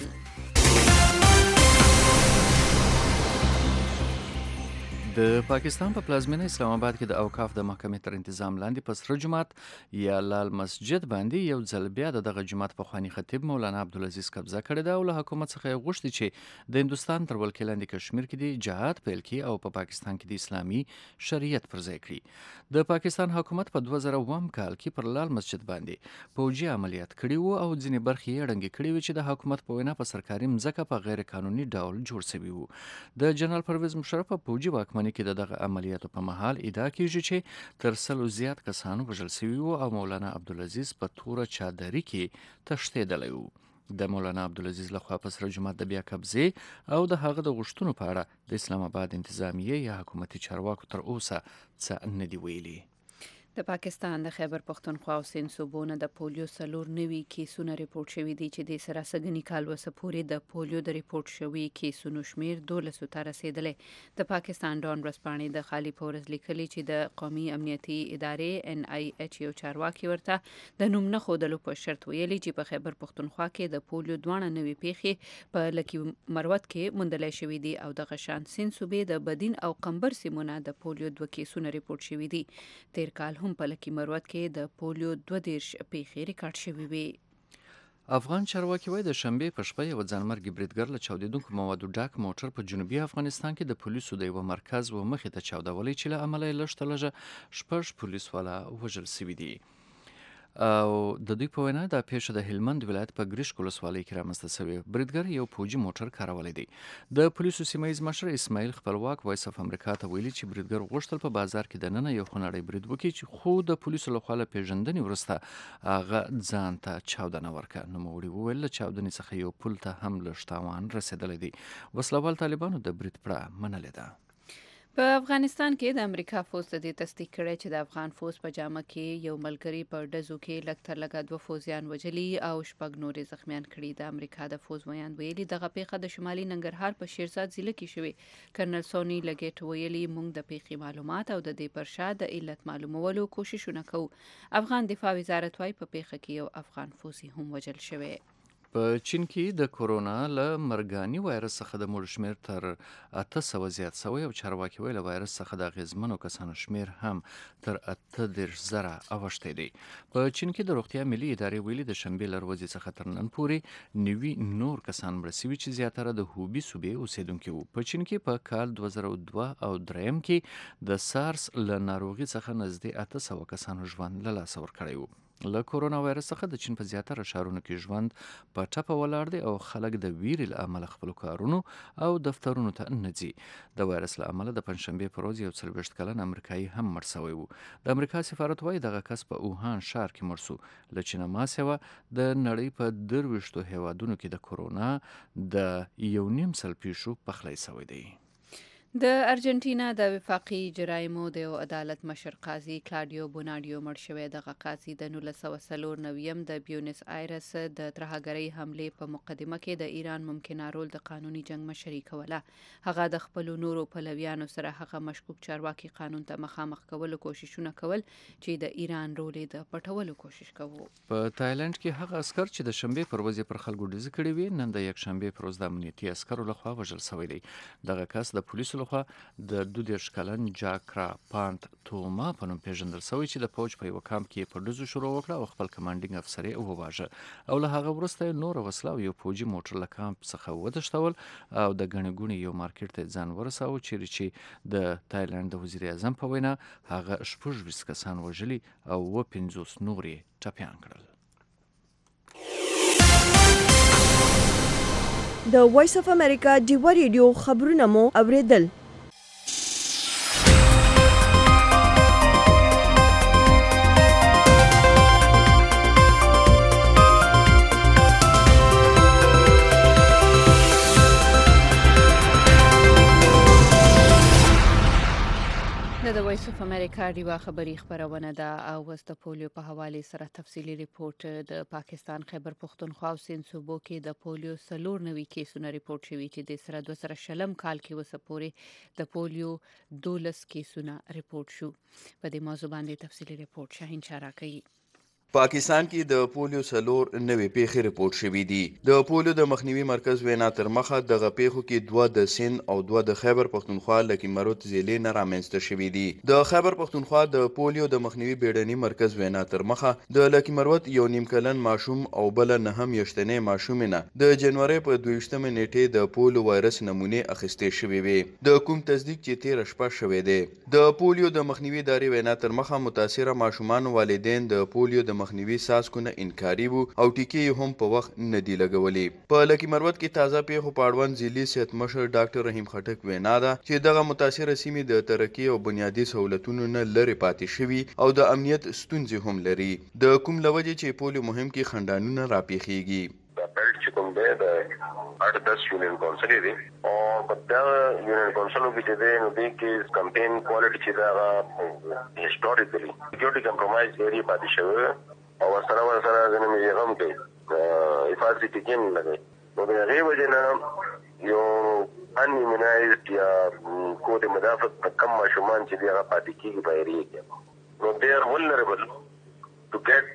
د پاکستان په پلازمینه اسلام آباد کې د اوقاف د محکمې تر انتظام لاندې په سره جومات یا لال مسجد باندې یو ځل بیا د دغه جومات پخواني خطیب مولانا عبدالعزیز قبضه کړې ده او له حکومت څخه یې غوښتي چې د هندوستان تر ولکې لاندې کشمیر کې د جهاد پیل کړي او په پاکستان کې د اسلامي شریعت پر ځای کړي. د پاکستان حکومت په دوه زره اووم کال کې پر لال مسجد باندې پوجي عملیات کړي وو او ځینې برخې یې ړنګې کړي وې چې د حکومت په وینا په سرکاري مځکه په غیر قانوني ډول جوړ شوي وو. د جنرال پرویز مشرف په پوجي واکمنۍ کې د دغه عملیاتو په مهال ادعا کیږي چې تر سلو زیات کسان وژل شوي وو او مولانا عبدالعزیز په توره چادري کې تښتېدلی وو. د مولانا عبدالعزیز لخوا په سره جومات د بیا قبضې او د هغه د غوښتنو په اړه د اسلام آباد انتظامیې یا حکومتي چارواکو تر اوسه څه نه دي ویلي. د پاکستان د خیبر پښتونخوا او سیند صوبونه د پولیو څلور نوي کیسونه ریپورټ شوي دي چې د سره سږني کال وسه پورې د پولیو د ریپورټ شوي کیسونو شمېر دولسو ته رسېدلی. د پاکستان ډان ورځپاڼې د خالي پورز لیکلي چې د قومي امنیتي ادارې ان آی ایچ یو چارواکي ورته د نوم نه ښودلو په شرط ویلي چې په خیبر پښتونخوا کې د پولیو دواړه نوي پیښې په لکي مروت کې موندلی شوي دي او د غشان سیند صوبې د بدین او قمبر سیمونه د پولیو دوه کیسونه ریپورټ شوي دي. تیر کال هم په لکي مروت کې د پولیو دوه دېرش پیښې ریکارډ شوي وي. افغان چارواکي وایي د شنبې په شپه یو ځانمرګي بریدګر له چاودېدونکو موادو ډک موټر په جنوبي افغانستان کې د پولیسو د یوه مرکز و مخې ته چاودولی چې له امله یې لږ تر لږه شپږ پولیس والا وژل شوي دي. او د دوی په وینا دا پیښه د هلمند ولایت په ګریشک ولسوالۍ کې رامنځته شوې. بریدګر یو پوجي موټر کارولی دی. د پولیسو سیمه ییز مشر اسماعیل خپلواک وایس اف امریکا ته ویلي چې بریدګر غوښتل په بازار کې دننه یو خونړی برید وکړي چې خو د پولیسو لخوا له پیژندنې وروسته هغه ځان ته چاودنه ورکړه. نوموړي وویل له چاودنې څخه یو پل ته هم لږ تاوان رسېدلی دی. وسلوال طالبانو د برید پړه منلې ده. په افغانستان کې د امریکا فوز ته دې تصدیق کړی چې د افغان فوز په جامه کې یو ملګری په ډزو کې لږ تر لږه دوه فوزیان وژلي او شپږ نورې زخمیان کړي. د امریکا د فوز ویان ویلي دغه پیښه د شمالي ننګرهار په شیرزاد ضلع کې شوې. کرنل سونی لګیټ ویلي موږ د پیښې معلومات او د دې پر شا د علت معلومولو کوششونه کوو. افغان دفاع وزارت وايي په پیښه کې یو افغان فوزي هم وژل شوی. په چین کې د کورونا له مرګاني وایرس څخه د مړو شمېر تر اته سوه زیات شوی او چارواکي وایي له وایرس څخه د اغېزمنو کسانو شمېر هم تر اته دېرش زره اوښتی دی. په چین کې د روغتیا ملي ادارې ویلي د شنبې له ورځې څخه تر نن پورې نوي نور کسان مړه سوي چې زیاتره د هوبي صوبې اوسېدونکي وو. په چین کې په کال دوه زره دوه او دریم کې د سارس له ناروغي څخه نږدې اته سوه کسانو ژوند له لاسه ورکړی وو. له کورونا وایرس څخه د چین په زیاتره ښارونو کې ژوند په ټپه ولاړ دی او خلک د ویرې له امله خپلو کارونو او دفترونو ته نه ځي. د وایرس له امله د پنجشنبې په ورځ یو څلوېښت کلن امریکایي هم مړ سوی و. د امریکا سفارت وایي دغه کس په اوهان ښار کې مړ سو. له چینه ما سیوه د نړۍ په درویشتو هیوادونو کې د کورونا د یو نیم سل پیښو پخلی سوی دی. د ارجنټینا د وفاقي جرایمو د یو عدالت مشر قاضي کلاډیو بوناډیو مړ شوی. دغه قاضي د نولس سوه څلور نویم د بیونس آیرس د ترهګرۍ حملې په مقدمه کې د ایران ممکنه رول د قانوني جنگ مشري کوله. هغه د خپلو نورو پلویانو سره هغه مشکوک چارواکي قانون ته مخامخ کولو کوششونه کول چې د ایران رول د پټولو کوشش کوو. په تایلند کې هغه عسکر چې د شنبې پر ورځ پر خلکو ډزې کړې وي نن د یکشنبې پر ورځ د امنیتي عسکرو لخوا وژل شوی دی. دغه کس د پولیسو لخوا د دوه دېرش کلن جاکرا پانت توما په نوم پیژندل شوی چې د فوج په یو کمپ کې په ډزو شروع وکړه او خپل کمانډینګ افسر یې وواژه او له هغه وروسته نور وسله او یو فوجي موټر له کمپ څخه وتښتول او د ګڼې ګوڼې یو مارکیټ ته ځان ورساوه چیرې چې د تایلند د وزیر اعظم په وینا هغه شپږ ویشت کسان وژلي او اووه پنځوس نور یې ټپیان کړل. د وایس اف امریکا ډیوا ریډیو خبرونه مو اوریدل. د وایس اف امریکا ډیوا خبری خبرونه ده او اوس د پولیو په حواله سره تفصیلی ریپورت. د پاکستان خیبر پختونخوا او سند صوبو کې د پولیو څلور نوي کیسونه ریپورت شوي چې د سره دوه سره شلم کال کې وسپوري د پولیو دولس کیسونه ریپورت شو. په دې موضوع باندې تفصیلی ریپورت شاهین شارا کوي. پاکستان کې د پولیو څلور نوې پیښې ریپورت شوې دي. د پولیو د مخنیوي مرکز وینا تر مخه دغه پیښو کې دوه د سند او دوه د خیبر پختونخوا لکه مرود ضلع نه رامنځته شوې دي. د خیبر پختونخوا د پولیو د مخنیوي بیړني مرکز وینا تر مخه د لکه مرود یو نیم کلن ماشوم او بل نه هم یشتنې ماشومینه د جنوري په دویشتمه نیټه د پولیو وایرس نمونه اخیستې شوې وي. د کوم تصدیق چې تیر شپه شوې ده. د پولیو د مخنیوي ادارې وینا تر مخه متاثره ماشومان والدین د پولیو د مخنیوي ساسکونه انکاري وو او ټیکې هم په وخت نه دی لګولې. په لکه مرود کې تازه پیښو په اړوند ضلعي صحت مشر ډاکټر رحیم خټک وینا ده چې دغه متاثره سیمې د ترقي او بنیادي سہولتونو نه لرې پاتې شوي او د امنیت ستونزې هم لري. د کوم لوجې چې پولیو مهم کې خندانونه راپیښیږي. بیلټ چې کوم دی د اټ دس یونین کونسل دی او په دا یونین کونسلو کې چې دی نو دی کې کمپین کوالټي چې دا هیستوریکلی سکیورټي کمپرمایز ډېری پاتې شوی او سره سره د نومي غم کې حفاظتي ټکین لګي. نو د هغې وجې نه یو انیمنایزډ یا کو د مدافعت کم ماشومان چې دی هغه پاتې کېږي په ایریا کې. نو they are vulnerable to get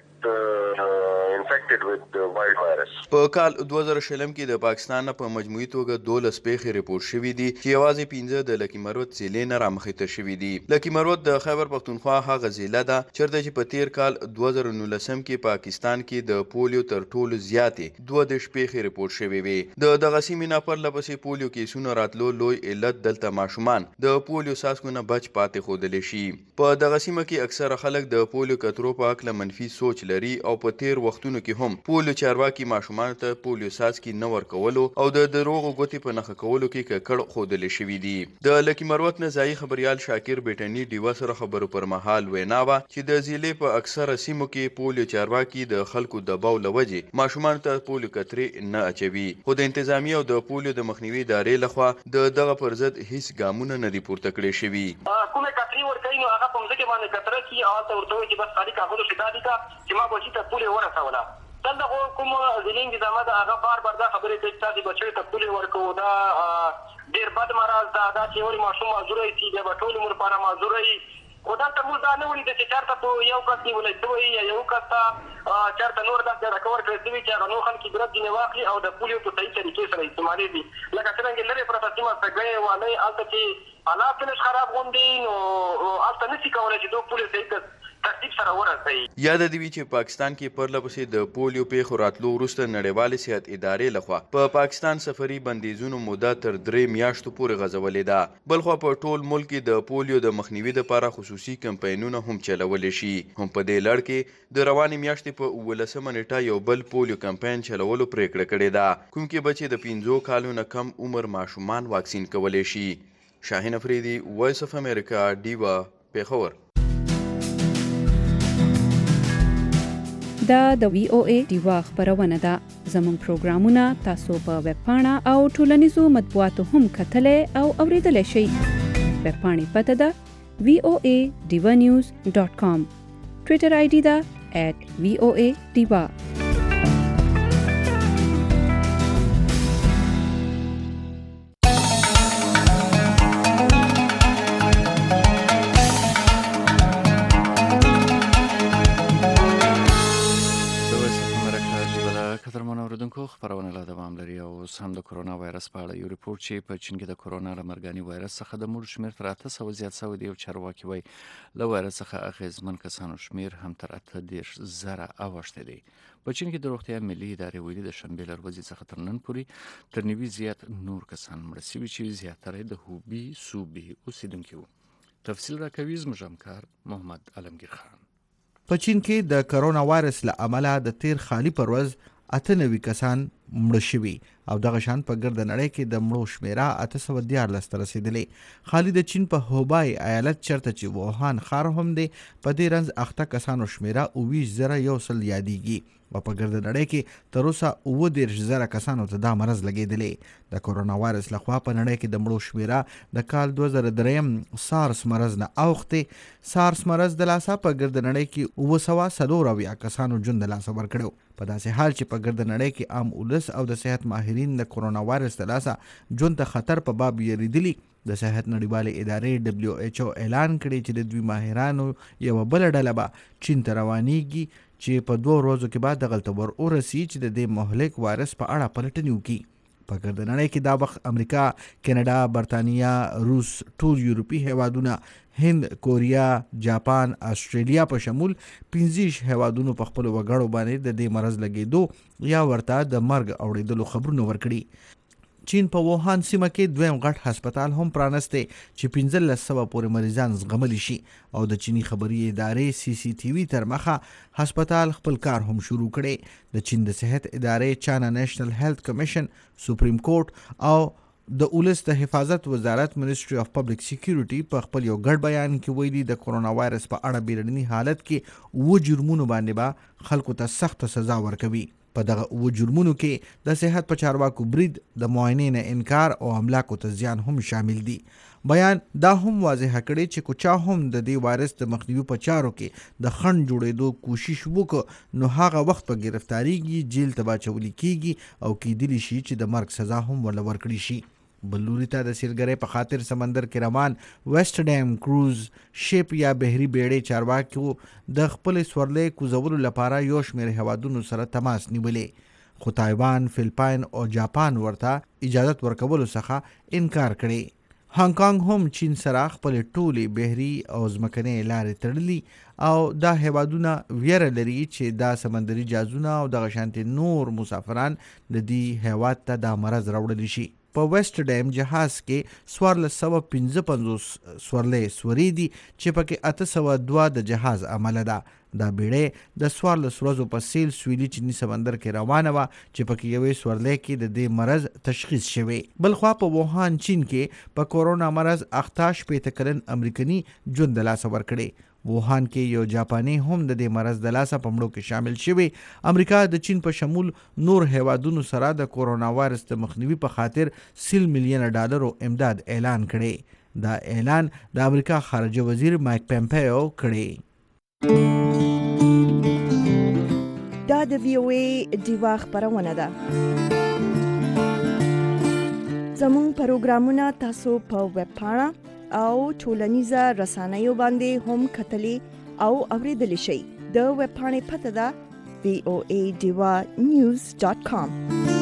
infected with the wild virus. په کال دوه زره شلم کې د پاکستان په مجموعي توګه دولس پیښې ریپورت شوې دي چې یوازې پنځه د لکه مرود ضلع نه رامخې ته شوې دي. لکه مرود د خیبر پختونخوا هغه ضلع ده چېرته چې په تیر کال دوه زره نولسم کې پاکستان کې د پولیو تر ټولو زیاتې دوه دېرش پیښې ریپورت شوې وي. د دغه سیمې نه پرله پسې پولیو کیسونه راتلو لوی علت دلته ماشومان د پولیو څاڅکو نه بچ پاتې ښودلی شي. په دغه سیمه کې اکثره خلک د پولیو کترو په هکله منفي سوچ لري او په تیر وختونو کې هم پولیو چارواکي ماشومان ته پولیو څاڅکي نه ورکولو او د دروغو ګوتې په نښه کولو کې ککړ ښودلی شوي دي. د لکه مروت نه ځایي خبریال شاکر بیټني ډیوه سره خبرو پر مهال وینا وه چې د ضلع په اکثره سیمو کې پولیو چارواکي د خلکو دباو له وجې ماشومانو ته پولیو کترې نه اچوي. خو د انتظامیه او د پولیو د مخنیوي ادارې لخوا د دغه پر ضد هیڅ ګامونه نه دي پورته کړی شوي. کومه کترې ورکوي نو هغه په مځکه باندې کتره کي او ته ورته وایي چې بس خالي کاغذ شي دا دي چې ما بچي ته پولیو ورسوله. دلته کوم ضلع نظام ده هغه بار بار دا خبرې کوي چې تاسو بچی ته پولیو ورکوو دا ډېر بد مرض ده دا چې ولې ماشوم معذوره شي بیا به ټول عمر لپاره معذوره وي. خو دلته موږ دا نه ولیده چې چېرته په یو کس نیولی شوی یا یو کس ته چېرته نور داسې راکور کړی شوي چې هغه نور خلک یې ګرد ځینې واخلي او د پولیو په صحیح طریقې سره استعمالي دي لکه څرنګه لرې پرته سیمه سګۍ والۍ هلته چې حالات نش خراب غوندې نو هلته نشي کولی چې دوی پولیو صحیح ترتیب سره ورسوي. یاد دی چې پاکستان کې پرله پسې د پولیو پیښو راتلو وروسته نړیوالې صحت ادارې لخوا په پا پاکستان سفري بندیزونو موده تر درې میاشتو پورې غځولې ده. بلخوا په ټول ملک کې د پولیو د مخنیوي لپاره خصوصي کمپاینونه هم چلولی شي. هم په دې لړ کې د روانې میاشتې په اوولسمه نیټه یو بل پولیو کمپاین چلولو پریکړه کړې ده، کوم کې به چې د پنځو کالو نه کم عمر ماشومان واکسین کولی شي. شاهین افریدي، وایس اف امریکا، ډیوا، پیښور. دا د وی او ای ډیوا خبرونه ده. زموږ پروګرامونه تاسو په ویب پاڼه او ټولنیزو مطبوعاتو هم کتلی او اوریدلی شئ. ویب پاڼې پته ده وی او ای ډیوا نیوز ډاټ کام. ټویټر آی ډي ده ایټ وی او ای ډیوا. خبرونه لا دوام لري او هم د کرونا وایرس په اړه یو ریپورت چې په چین کې د کرونا له مرګاني وایرس څخه د مړو شمېر تر اته سوه زیات شوی دی او چارواکي وایي له وایرس څخه اغېزمن کسانو شمېر هم تر اته دېرش زره اوښتی دی. په چین کې د روغتیا ملي ادارې ویلي د شنبې له ورځې څخه تر نن پورې تر نوي زیات نور کسان مړه شوي چې زیاتره د هوبي صوبې اوسېدونکي وو. تفصیل راکوي زموږ همکار محمد علمگیر خان. په چین کې د کرونا وایرس له امله د تیر خالي پر ورځ اته نوي کسان مړه شوي او دغه شان په ګرد نړۍ کې د مړو شمیره اته سوه دیارلس ته رسېدلی. خالي د چین په هوبای ایالت چرته چې ووهان ښار هم دی په دې رنځ اخته کسانو شمیره اوه ویشت زره یو سل یادیږي او په ګرد نړۍ کې تر اوسه اوه دېرش زره کسانو ته دا مرض لګېدلی. د کرونا وایرس لخوا په نړۍ کې د مړو شمیره د کال دوه زره دریم سارس مرض نه اوښتې. سارس مرض د لاسه په ګرد نړۍ کې اوه سوه څلور اویا کسانو ژوند د لاسه ورکړی. په داسې حال چې په ګرد نړۍ کې عام ولس او د صحت ماهرین د کرونا وایرس د لاسه ژوند ته خطر په باب یریدلي. د صحت نړیوالې ادارې دبلیو ایچ او اعلان کړی چې د دوی ماهرانو یوه بله ډله به چین ته روانیږي چې په دوه ورځو کې به دغلته ور ورسي چې د دې مهلک وایرس په اړه پلټنې وکړي. په ګرد نړۍ کې دا وخت امریکا، کینیډا، برطانیه، روس، ټول یورپي هیوادونه، هند، کوریا، جاپان، استرالیا په شمول پنځه هیوادونو په خپلو وګړو باندې د دې مرض لګېدو یا ورته د مرګ اوړېدلو خبرونه ورکړي. چین په ووهان سیمه کې دویم غټ هسپتال هم پرانستی چې پنځلس سوه پورې مریضان زغملی شي او د چینی خبري ادارې سی سی ټي وي تر مخه هسپتال خپل کار هم شروع کړی. د چین د صحت ادارې چاینا نیشنل هیلث کمیشن، سپریم کورټ او د ولس د حفاظت وزارت منسټري اف پبلک سکیورټي په خپل یو ګډ بیان کې ویلي د کرونا وایرس په اړه بیړني حالت کې اوه جرمونو باندې به خلکو ته سخت سزا ورکوي. په دغه اوه جرمونو کې د صحت په چارواکو برید، د معاینې نه انکار او املاکو ته زیان هم شامل دي. بیان دا هم واضح کړی چې کو چا هم د دې وایرس د مخنیوي په چارو کې د خنډ جوړېدو کوشش وکړ نو هغه وخت په ګرفتاریږي، جیل ته باچولی کیږي او کیدلی شي چې د مرګ سزا هم ورله ورکړي شي. بل لوري ته د سیلګرۍ په خاطر سمندر کې روان ویسټ ډیم کروز شپ یا بحري بیړۍ چارواکو د خپل سورلۍ کوزولو لپاره یو شمېر هیوادونو سره تماس نیولی، خو تایوان، فلپاین او جاپان ورته اجازت ورکولو څخه انکار کړی. هانګ کانګ هم چین سره خپل ټولې بحري او ځمکنۍ لارې تړلي او دا هیوادونه ویره لري چې دا سمندري جهازونه او دغه شانتې نور مسافران د دې هیواد ته دا مرض راوړلی شي. په ویسټ ډیم جهاز کې څوارلس سوه پنځه پنځوس سورلۍ سوري دي چې پکې اته سوه دوه د جهاز عمله ده. دا بیړۍ د څوارلس ورځو په سیل سویلي چیني سمندر کې روانه وه چې پکې یوې سورلۍ کې د دې مرض تشخیص شوی. بلخوا په ووهان چین کې په کورونا مرض اخته شپېته کلن امریکني ژوند د لاسه ورکړی. ووهان کې یو جاپاني هم د دې مرض د لاسه په مړو کې شامل شوی. امریکا د چین په شمول نور هیوادونو سره د کورونا وایرس د مخنیوي په خاطر سل میلیونه ډالرو امداد اعلان کړی. دا اعلان د امریکا خارجه وزیر مایک پمپیو کړی. دا د وی او ای ډیوا خبرونه ده. زموږ پروګرامونه تاسو په ویب پاڼه او ټولنیزه رسانیو باندې هم کتلی او اوریدلی شئ. د ویبپاڼې پته ده وی او ای ډیوا نیوز ډاټ کام.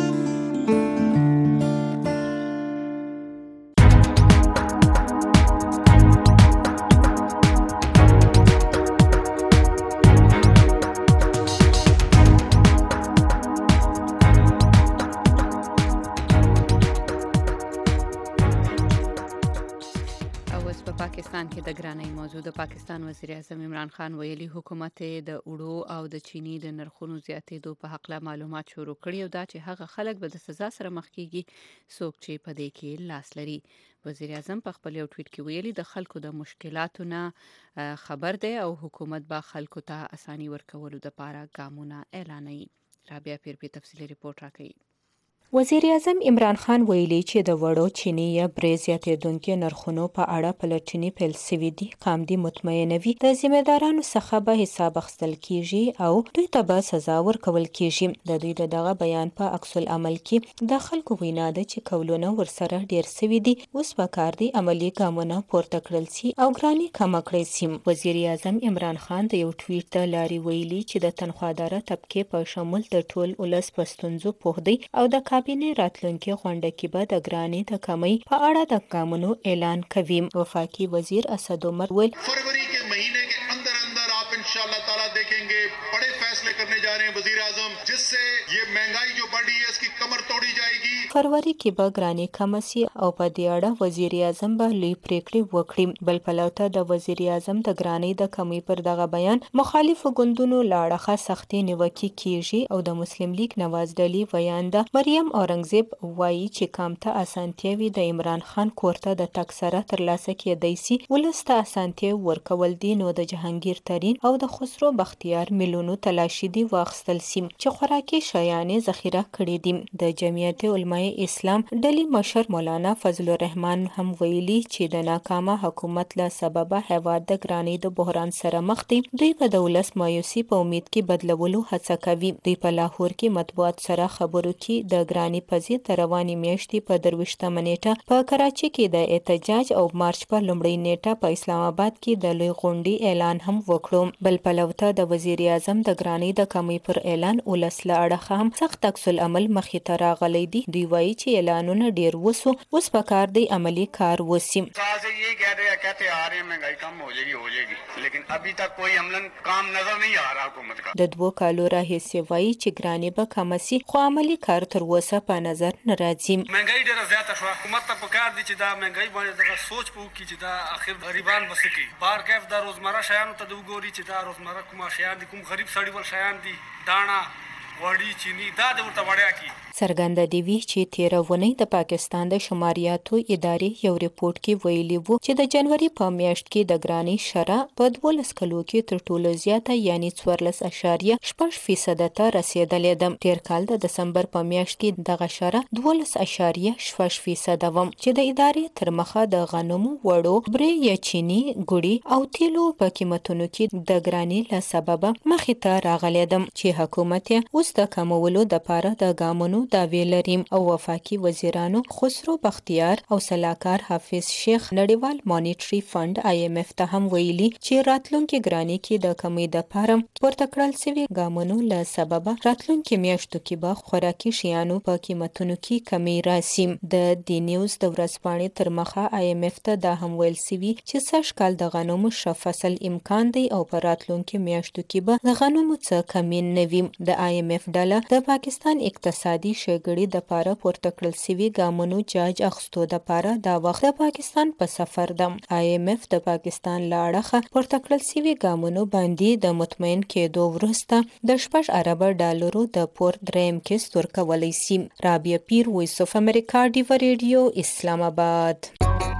پاکستان کې د ګرانۍ موضوع د پاکستان وزیر اعظم عمران خان ویلي حکومت د اوړو او د چینی د نرخونو زیاتېدو په حق له معلومات شروع کړي او دا چې هغه خلک به د سزا سره مخ کیږي څوک چې په دې کې لاس لري. وزیر اعظم په خپل یو ټویټ کې ویلي د خلکو د مشکلاتو نه خبر دی او حکومت به خلکو ته اساني ورکولو لپاره ګامونه اعلانوي. رابعه پیرپی تفصیلی ریپورت راکوي. وزیر اعظم عمران خان ویلي چې د وړو چینی یا برې زیاتېدونکو نرخونو په اړه پلټنې پیل شوې دي. قامدي مطمئنوي د ذمہدارانو څخه به حساب اخیستل کیږي او دوی ته به سزا ورکول کیږي. د دوی دغه بیان په عکس العمل کې د خلکو وینا ده چې کولونه ورسره ډیر شوي دي. اوس په کار دي عملی ګامونه پورته کړل شي او ګراني کم کړی شي. وزیر اعظم عمران خان د یو ټویټ ته لاري ویلي چې د تنخواداره طبقه په شمول د ټول ولس په ستونزو پوه دی او د کابینې راتلونکي غونډه کې به د ګرانۍ د کمی په اړه د ګامونو اعلان کوي. وفاقي وزیر اسد عمر ویل फरवरी के महीने के अंदर अंदर आप इंशाल्लाह ताला देखेंगे बड़े फैसले करने जा रहे हैं वजीर आजम, जिससे ये महंगाई जो बढ़ी है इसकी कमर तोड़ी जाएगी. فروری کې به ګرانۍ کم شي او په دې اړه وزیر اعظم به لوی پریکړې وکړي. بل پلوته د وزیر اعظم د ګرانۍ د کمی پر دغه بیان مخالفو ګوندونو لاړه سختي نیوکه کیږي او د مسلم لیگ نواز ډلې ویانده مریم اورنګزیب وایي چې کامته اسانتیاوي د عمران خان کورته د تک سره ترلاسه کېدای شي. ولسته اسانتیاوي ورکول دي نو د جهانگیر ترین او د خسرو بختیار ملونو تلاشي دي واخستل سي چې خوراکي شیانې ذخیره کړې دي. د جمعیت علماء اسلام ډلې مشر مولانا فضل الرحمن هم ویلي چې د ناکامه حکومت له سببه هیواد د ګرانۍ د بحران سره مخ دی. دوی په دولت مایوسی په امید کې بدلولو هڅه کوي. دوی په لاهور کې مطبوعات سره خبرو کې د ګرانۍ په ضد د رواني میاشتې په درویشتمه نیټه په کراچي کې د احتجاج او مارچ په لومړۍ نیټه په اسلام آباد کې د لوی غونډې اعلان هم وکړو. بل پلوته د وزیر اعظم د ګرانۍ د کمی پر اعلان ولس له اړخه هم سخت عکس العمل مخې ته راغلی دی. دوی وایي چې اعلانونه ډیر وسو، اوس په کار دی عملی کار وسی. سازه یہ کہہ رہے ہیں کہتے آ رہے ہیں مہنگائی کم ہو جائے گی ہو جائے گی لیکن ابھی تک کوئی عملاً کام نظر نہیں آ رہا حکومت کا. د دوه کالو راهیسې وایي چې ګرانۍ به کم شي خو عملی کار تر اوسه په نظر نه راځي. مهنګائی ډیره زیاته شوه. حکومت ته پکار دي چې دا مهنګائی باندې دغه سوچ په وکړي چې دا اخر غریبان بس کوي. بار کیف دا روزمره شیانو ته د وګوري چې دا روزمره کوم شیان دي، کوم غریب سړی ول شیان دي، دانا وړي چینی دا د ورته وړیا کی. څرګنده دی وی چې تیر ونې د پاکستان د شماریاتو ادارې یو ریپورت کې ویلي وو چې د جنوري په میاشت کې د ګرانۍ شرح په دولس کلو کې تر ټولو زیاته یعنی څوارلس اعشاریه شپږ فیصد ته رسیدلې ده. تیر کال د دسمبر په میاشت کې دغه شرح دولس اعشاریه شپږ فیصد و چې د ادارې تر مخه د غنمو، وړو، برې یا چینی، ګوړي او تیلو په قیمتونو کې د ګرانۍ له سببه مخې ته راغلی ده چې حکومت اوس د کمولو لپاره د ګامونو دعوی لري. او وفاقي وزیرانو خسرو بختیار او سلاکار حافظ شیخ نړیوال مانیټری فند آی ایم اف ته هم ویلي چې راتلونکي ګرانۍ کې د کمی د لپاره پورته کړل شوي ګامونو له سببه راتلونکي میاشتو کې به خوراکي شیانو په قیمتونو کې کمی راسي. د دی نیوز د ورځپاڼې تر مخه آی ایم اف ته دا هم ویل شوي چې سږ کال د غنمو ښه فصل امکان دی او په راتلونکي میاشتو کې به د غنمو څه کمی نه وي. د آی ایم اف ډله د پاکستان اقتصادي شګړې د پاره پورته کړل شوي ګامونو جاج اخستو د پاره دا وخت د پاکستان په سفر ده. آی ایم اف د پاکستان له اړخه پورته کړل شوي ګامونو باندې د مطمئن کېدو وروسته د شپږ ارب ډالرو د پور دریم قسط ورکولی شي. رابعه پیر، وایس اف امریکا، ډیو ریډیو، اسلام آباد.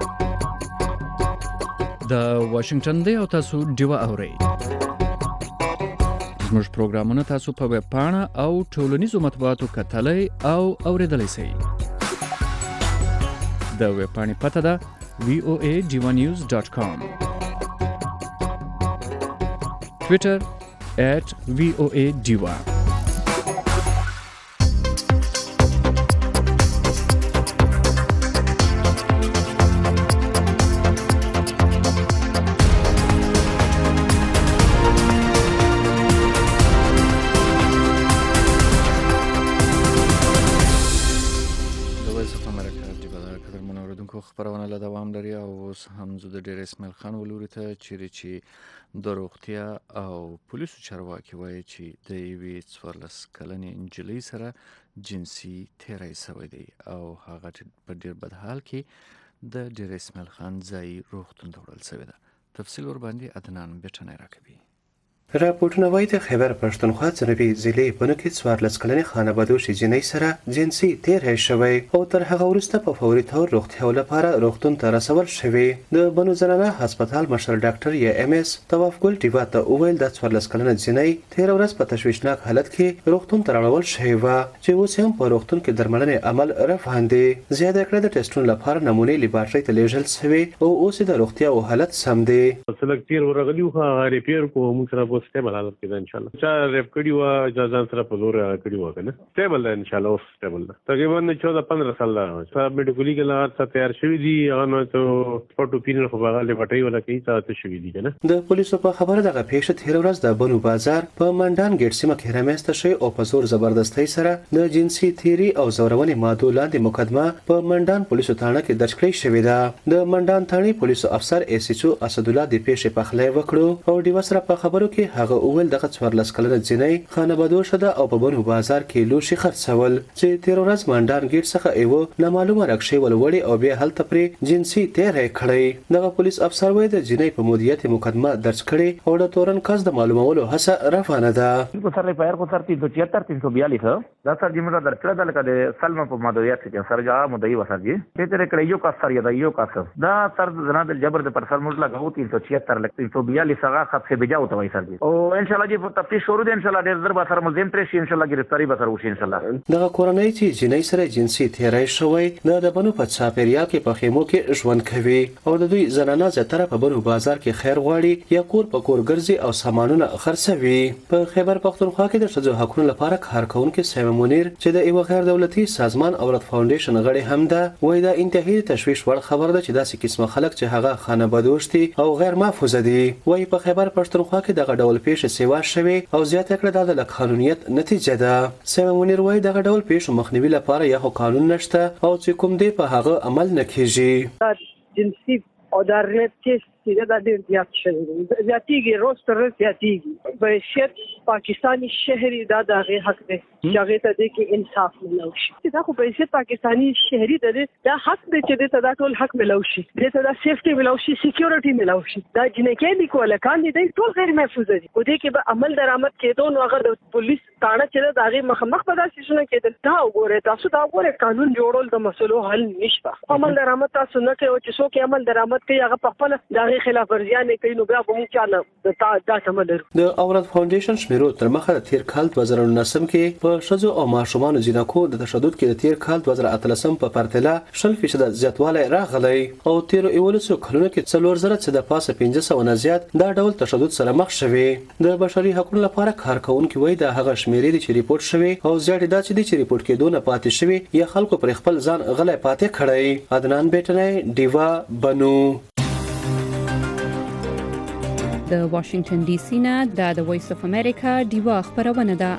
د واشنگټن دی او تاسو ډیو اورئ. زموږ پروګرامونه تاسو په ویب پاڼه او ټولنیزو مطبوعاتو کتلای او اوریدلای شئ. د ویب پاڼې پته ده وی او ای ډیوا نیوز ډاټ کام. ټویټر ایٹ وی او ای ډیوا. اوس هم زه د ډیر اسماعیل خان ولوري ته چیرې چې د روغتیا او پولیسو چارواکي وایي چې د یوې څوارلس کلنې نجلۍ سره جنسي تیری شوی دی او هغه په ډیر بد حال کې د ډیر اسماعیل خان ځایي روغتون ته وړل شوې ده. تفصیل ورباندې عدنان بیټنی راکوي. راپورټونه وایي د خیبر پښتونخوا جنوبي ضلع په نو کې څوارلس کلنې خانه‌بدوشي جنۍ سره جنسي تیری شوی او تر هغه وروسته په فوري تور روغتیا لپاره روغتون ته رسول شوی. د بنو زنانه هسپتال مشر ډاکټر یا ام اس طواف ګل ټیوا ته وویل د څوارلس کلنې جنۍ تیر ورځ په تشویشناک حالت کې روغتون ته راوړل شوی و چې اوس هم په روغتون کې درملنې عمل روان دی. زیاته کړه د ټیسټونو لپاره نمونې لیبارټري ته لیږل شوی او اوس د روغتیا او حالت سم دی. سلک تیر ورغلی خو ریپیر کو موږ سره سټیبل حالت کې ده ان شاء الله. چا ریپ کړي و اجازه سره په زور کړي و کنه سټیبل ده ان شاء الله. اوس سټیبل ده تقریبا چودہ پندرہ سال ده. صاحب میډیکلی کې لا څه تیار شوی دي هغه نو ته فوټو پینل خو هغه لپټي ولا کوي څه شوی دي کنه. د پولیسو په خبره دغه پیښه تیر ورځ د بنو بازار په منډان ګیټ سیمه کې رامنځته شوی او په زور زبردستۍ سره د جنسي تیری او زورونې مادو لاندې مقدمه په منډان پولیسو تھانه کې درج کړې شوې ده. د منډان تھانې پولیسو افسر ایس ایچ او اسد الله د پیښې په خلای وکړو او د وسره په خبرو کې هغه اول دغه څوارلس کلنه جنۍ خانه‌بدوشه ده او په بنو بازار کې لوشي خرڅول چې تیر ورځ منډان ګیټ څخه ایو نامعلومه رکشې ولوړي او بیا هلته پرې جنسي تیری کړی. دغه پولیس افسر وایي د جنۍ په مدیریت مقدمه درج کړي او د تورن کس د معلومولو هڅه روانه ده. को सर रिपेयर को सर तीन सौ छिहत्तर तीन सौ बयालीस दस सर जी मेरा दर्ज दल का साल में मदोयात से सर जा मुदई व सर जी तेरे कड़ियो का सर या दैयो का सर दा सर जना दिल जबर दे पर सर मुझ लगा तीन सौ छिहत्तर तीन सौ बयालीस सगा खत से बिजा होता वही सर जी और इंशाल्लाह जी तफ्तीश शुरू दे इंशाल्लाह डेढ़ दर बसर मुलजिम ट्रेश इंशाल्लाह गिरफ्तारी बसर उशी इंशाल्लाह. دغه کورنۍ چې جنۍ سره جنسي تیری شوی نه د بنو په چاپیریال کې په خیمو کې ژوند کوي او د دوی زنانه زیاتره په بنو بازار کې خیر غواړي یا کور په کور ګرځي او سامانونه خرڅوي. په خیبر پښتونخوا کې د ښځو حقوقو لپاره کارکونکو سیمه منیر چې د یو غیر دولتي سازمان اورت فاونډیشن غړي هم ده وایي دا انتهایی تشویش وړ خبر ده چې داسې قسمه خلک چې هغه خانه‌بدوش دي او غیر محفوظ دي. وایي په خیبر پښتونخوا کې دغه ډول پیښې سیوا شوي او زیاته کړه د قانونیت نتیجه ده. سیمه منیر وایي دغه ډول پیښو مخنیوي لپاره یا قانون نشته او چې کوم دی په هغه عمل نه کیږي. جنسي او د ریپ کیس چې دا ډېر زیات شوی دی زیاتېږي روز تر روز زیاتېږي. بهشت پاکستانی شهري دا د هغې حق دی چې هغې ته دی کې انصاف ملو شي. دا خو بهشت پاکستانی شهري دی دا حق دی چې دی ته دا ټول حق ملو شي دی ته دا سیفټي ملو شي سیکیورټي ملو شي. دا جنکۍ دي کو هلکان دي دی ټول غیر محفوظ دي خو دې کې به عمل درآمد کېدو نو هغه د پولیس تاڼه چې ده د هغې مخامخ به داسې شونه کېدل. دا وګورئ تاسو دا وګورئ قانون جوړول د مسلو حل نشته. عمل درآمد تاسو نه کوئ چې څوک عمل درآمد کوي هغه په خپله د هغې خلاف ورزیان کوي نو بیا به موږ چا نه دا تمه لرو. د اورت فاونډیشن شمیرو تر مخه د تیر کال دوه زره نولسم کې په ښځو او ماشومانو جنکو د تشدد کې د تیر کال دوه زره اتلسم په پرتله شل فیصده زیاتوالی راغلی او تیرو یولسو کلونو کې څلور زره څه د پاسه پنځه سوه نه زیات دا ډول تشدد سره مخ شوي. د بشري حقوقو لپاره کارکونکي وایي د هغه شمیرې دي چې ریپورټ شوي او زیاتې دا چې دي چې ریپورټ کېدو نه پاتې شوي یا خلکو پر خپل ځان غلی پاتې کړی. عدنان بیټنی ډیوا بنو. د واشنگټن ډي سي نه د وایس اف امریکا ډیوا خبرونه ده.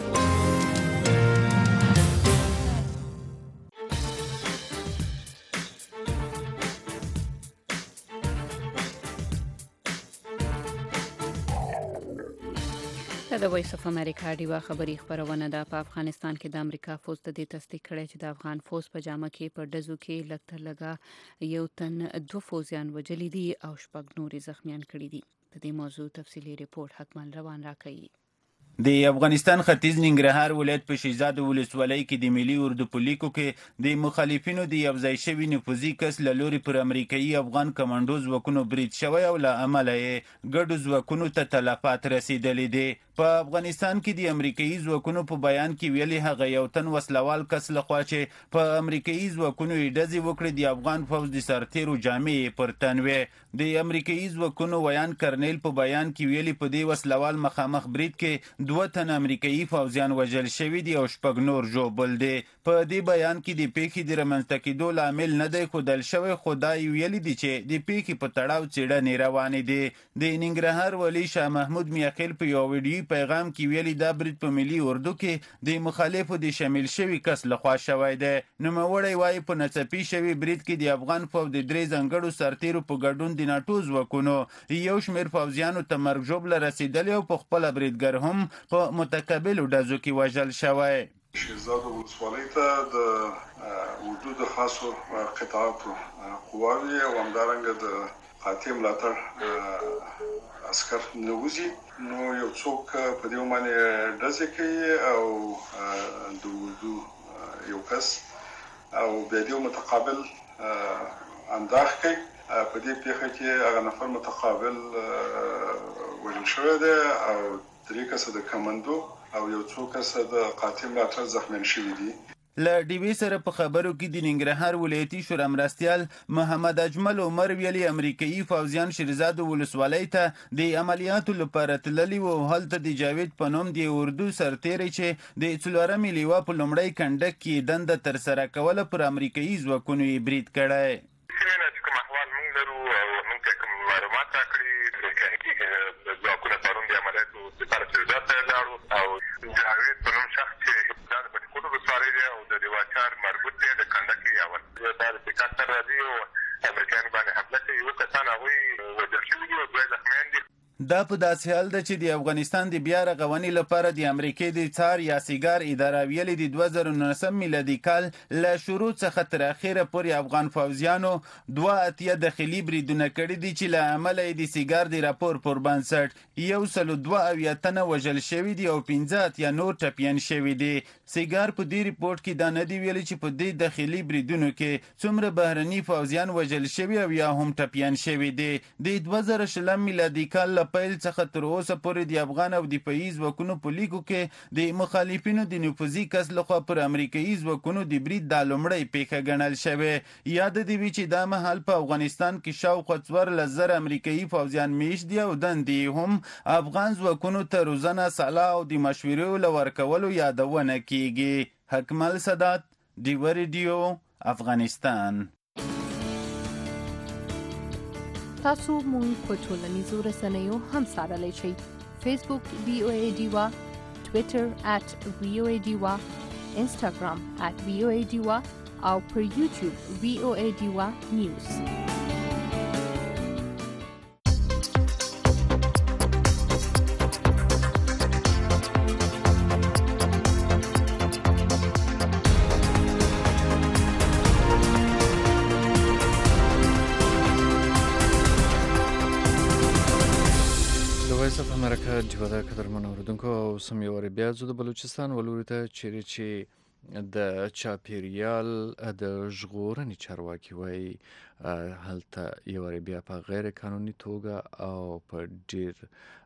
د وایس اف امریکا ډیوا خبری خبرونه ده. په افغانستان کې د امریکا فوج د دې تصدیق کړی چې د افغان فوج په جامه کې په ډزو کې لکتر لګا یو تن دو فوجیان وجلی دي او شپږ نورې زخمیان کړي دي. د دې موضوع تفصیلی ریپورت حکمل روان راکړي. د افغانستان ختیځ ننګرهار ولایت په شیزاد ولسوالۍ کې د ملي اردو په لیکو کې د مخالفینو د یوځای شوي نفوذي کس له لوري پر امریکایي افغان کمانډو ځواکونو برید شوی او له امله یې ګډو ځواکونو ته تلفات رسیدلی دي. په افغانستان کې د امریکایي ځواکونو په بیان کې ویلي هغه یو تن وسلوال کس لخوا چې په امریکایي ځواکونو یې ډزې وکړې د افغان پوځ د سرتیرو جامې یې پر تن وې. د امریکایي ځواکونو ویان کرنیل په بیان کې ویلي په دې وسلوال مخامخ برید کې دوه تن امریکایي پوځیان وژل شوي دي او شپږ نور ژوبل دي. په دې بیان کې د پیښې د رامنځته کېدو لامل نه دی ښودل شوی خو دا یې ویلي دي چې د پیښې په تړاو څېړنې روانې دي. د ننګرهار والي شاه محمود میاخیل په یو ویډیو پیغام کې ویلي دا برید په ملي اردو کې د مخالفو د شامل شوي کس لخوا شوی دی. نوموړی وایي په ناڅاپي شوي برید کې د افغان پوځ د درې ځانګړو سرتیرو په ګډون د ناټو ځواکونو یو شمېر پوځیانو ته مرګ ژوبله رسېدلې او په خپله بریدګر هم په متقابلو ډزو کې وژل شوی. شیرزاد ولسوالۍ ته د اردو د خاصو قطعاتو قواوې او همدارنګه د قاطع ملاتړ عسکر نوځي، نو یو څوک په دې باندې ډزې کوي او د اردو یو کس او بیا دې متقابل انداخ کوي. په دې پیښه کې هغه نفر متقابل وژل شوی دی او درې کسه د کمندو او یو څو کسه د قاطع ملاتړ زخمیان شوي دي. له ډیوې سره په خبرو کې د ننګرهار ولایتي شورا مرستیال محمد اجمل عمر ویلي امریکایي پوځیان شیرزاد ولسوالۍ ته د عملیاتو لپاره تللي وو. هلته د جاوید په نوم د اردو سرتیری چې د څلورمې لیوا په لومړی کنډک کې دنده ترسره کوله پر امریکایي ځواکونو یې برید کړی. دا په داسې حال ده چې د افغانستان د بیا رغونې لپاره د امریکې د څار یا سیګار اداره ویلې د دوه زره نولسم میلادي کال له شروع څخه تر اخره پورې افغان پوځیانو دوه اتیا داخلي بریدونه کړي دي چې له امله یې د سیګار د راپور پر بنسټ یو سل دوه اویا تنه وژل شوي دي او پنځه اتیا نور ټپیان شوي دي. سیګار په دې ریپورت کې دا نه دی ویلي چې په دې داخلي بریدونو کې څومره بهرني پوځیان وژل شوي او یا هم ټپیان شوي دي. د دوه زره شلم میلادي کال له پیل څخه تر اوسه پورې د افغان او دفاعي ځواکونو په لیکو کې د مخالفینو د نفوذي کس لخوا پر امریکایي ځواکونو د برید دا لومړی پیښه ګڼل شوې. یاد دې وي چې دا مهال په افغانستان کې شاوخوا څوارلس زره امریکایي پوځیان میشت دي او دندې هم افغان ځواکونو ته روزنه، سلاح او د مشورې له ورکولو یادونه کیږي. حکمل سادات، ډیوه ریډیو، افغانستان. تاسو مونږ په ټولنیزو رسنیو هم څارلی شئ. فیسبوک وی او ای ډیوا، ټویټر ات وی او ای ډیوا، انسټاګرام ات وی او ای ډیوا او پر یوټیوب وی او ای ډیوا نیوز. مرکه جوړه قدرمن اوریدونکو او سم یو بیا زو د بلوچستان ولوري ته چیرې چې د چاپیریال د ژغورنې چارواکي وایي هلته یو بیا په غیر قانوني توګه او په ډیر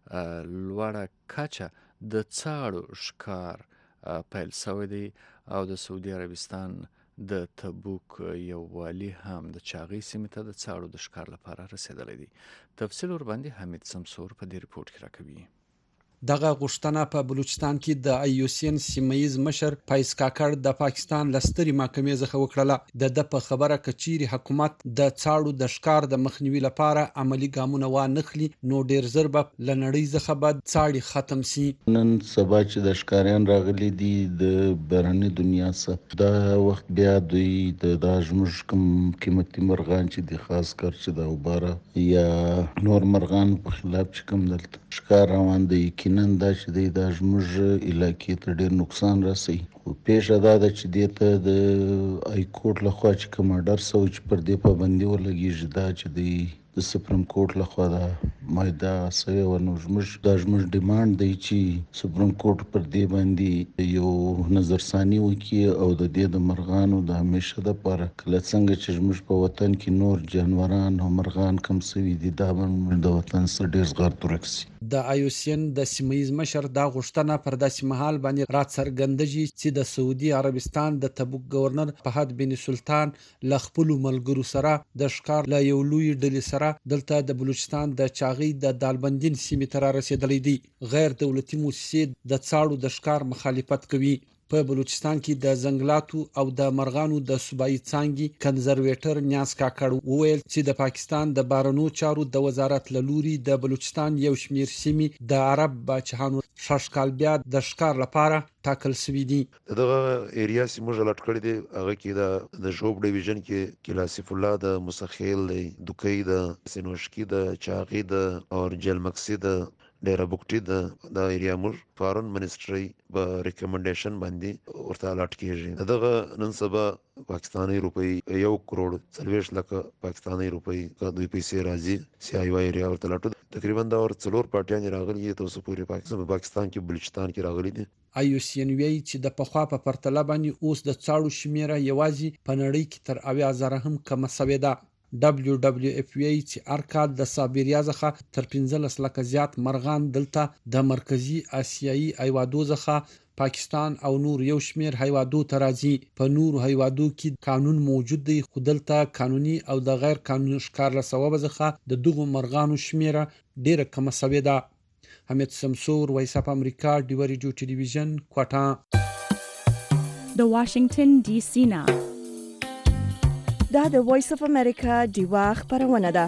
لوړه کچه د څاړو ښکار پیل شوی دی او د سعودي عربستان د تبوک یو والی هم د چاغي سیمې ته د څاړو د ښکار لپاره رسیدلی دی. تفصیل ورباندې حمید سمسور په دې ریپورت کې راکوي. دغه غوښتنه په بلوچستان کې د ایوسین سیمایز مشر فایز کاکړ د پاکستان لستري محکمې څخه وکړه. د د په خبره کچيري حکومت د څاړو د ښکار د مخنیوي لپاره عملی ګامونه و نخلي نو ډیر زر به لنړی څخه بعد څاړي ختم سي. نن سبا چې د ښکاریان راغلي دي د بهرني دنیا څخه دا وخت بیا دوی د داجمش کوم قیمتي مرغان چې د خاص کر چې د وباره یا نور مرغان په خلاف چې کوم دلته ښکار روان دی نن دا چې دی دا زموږ علاقې ته ډېر نقصان رسوي. پیښه دا ده چې دې ته د ای کورټ لخوا چې کوم اډر سوی چې پر دې پابندي ولګېږي دا چې دی د سپریم کورټ لخوا دا مایده سوی و. نو زموږ دا زموږ ډیمانډ دی چې سپریم کورټ پر دې باندې یو نظرثاني وکړي او د دې د مرغانو د همیشه دپاره کله څنګه چې زموږ په وطن کې نور جانوران او مرغان کم سوي دي دا به د وطن څخه ډېر زغرد ورک سي. د ایوسین د سیمایز مشر دا غوښتنه پر داسې مهال باندې راڅرګندېږي چې د سعودي عربستان د تبوک گورنر فهد بن سلطان له خپلو ملګرو سره د ښکار له یو لوی ډلې سره دلته د بلوچستان د چاغي د دالبندین سیمې ته را رسېدلی دي. غیر دولتي موسسې د څاړو د ښکار مخالفت کوي. په بلوچستان کې د ځنګلاتو او د مرغانو د صوبایي څانګې کنزرویټر نیاز کاکړ وویل چې د پاکستان د بارنو چارو د وزارت له لوري د بلوچستان یو شمیر سیمې د عرب بچهانو شاشکال بیا د ښکار لپاره ټاکل شوی دي. دغه ایریا سیمه جلټ کړی دی هغه کې د د شوب ډیویژن کې کلاسیف الله د مسخیل دی دوکې د سینوشکی د چاغي د او جل مقصد ډیره بوکټي د د ایریا مور فارن منسټري په ریکمنډیشن باندې ورته الاټ کیږي. دغه نن سبا پاکستاني روپی یو کروڑ څلويش لک پاکستاني روپی کا دوی پیسې راځي سی آی وای ایریا ورته لاټو تقریبا دا ور څلور پارټیان راغلي ته اوس پورې پاکستان پاکستان کې بلوچستان کې راغلي دي. آی یو سی ان وی چې د پخوا په پرتله باندې اوس د څاړو شمیره یوازې په نړۍ کې تر اویا زره هم کم شوې ده. دبليو دبليو اف وی چې ارکاد د سایبریا څخه تر پنځلس لک زیات مرغان دلته د مرکزی آسیایي ایوادو څخه پاکستان او نور یو شمیر هیوادو ته راځي. په نور هیوادو کې قانون موجود دی خو دلته قانوني او د غیر قانوني ښکار له سبب څخه د دغو مرغانو شمیره ډیره کم شوې ده. حمید سمسور وایس اپ امریکا ډیو ریډیو ټلویزیون کوټا. د واشنگټن ډي سي نه دا د وایس اف امریکا دیوا خبرونه ده.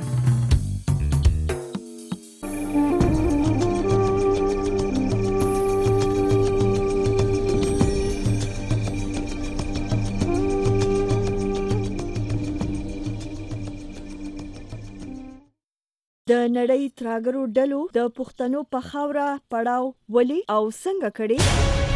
د نړۍ تراګرو ډلو د پښتنو په خاوره پړاو ولي او څنګه کړي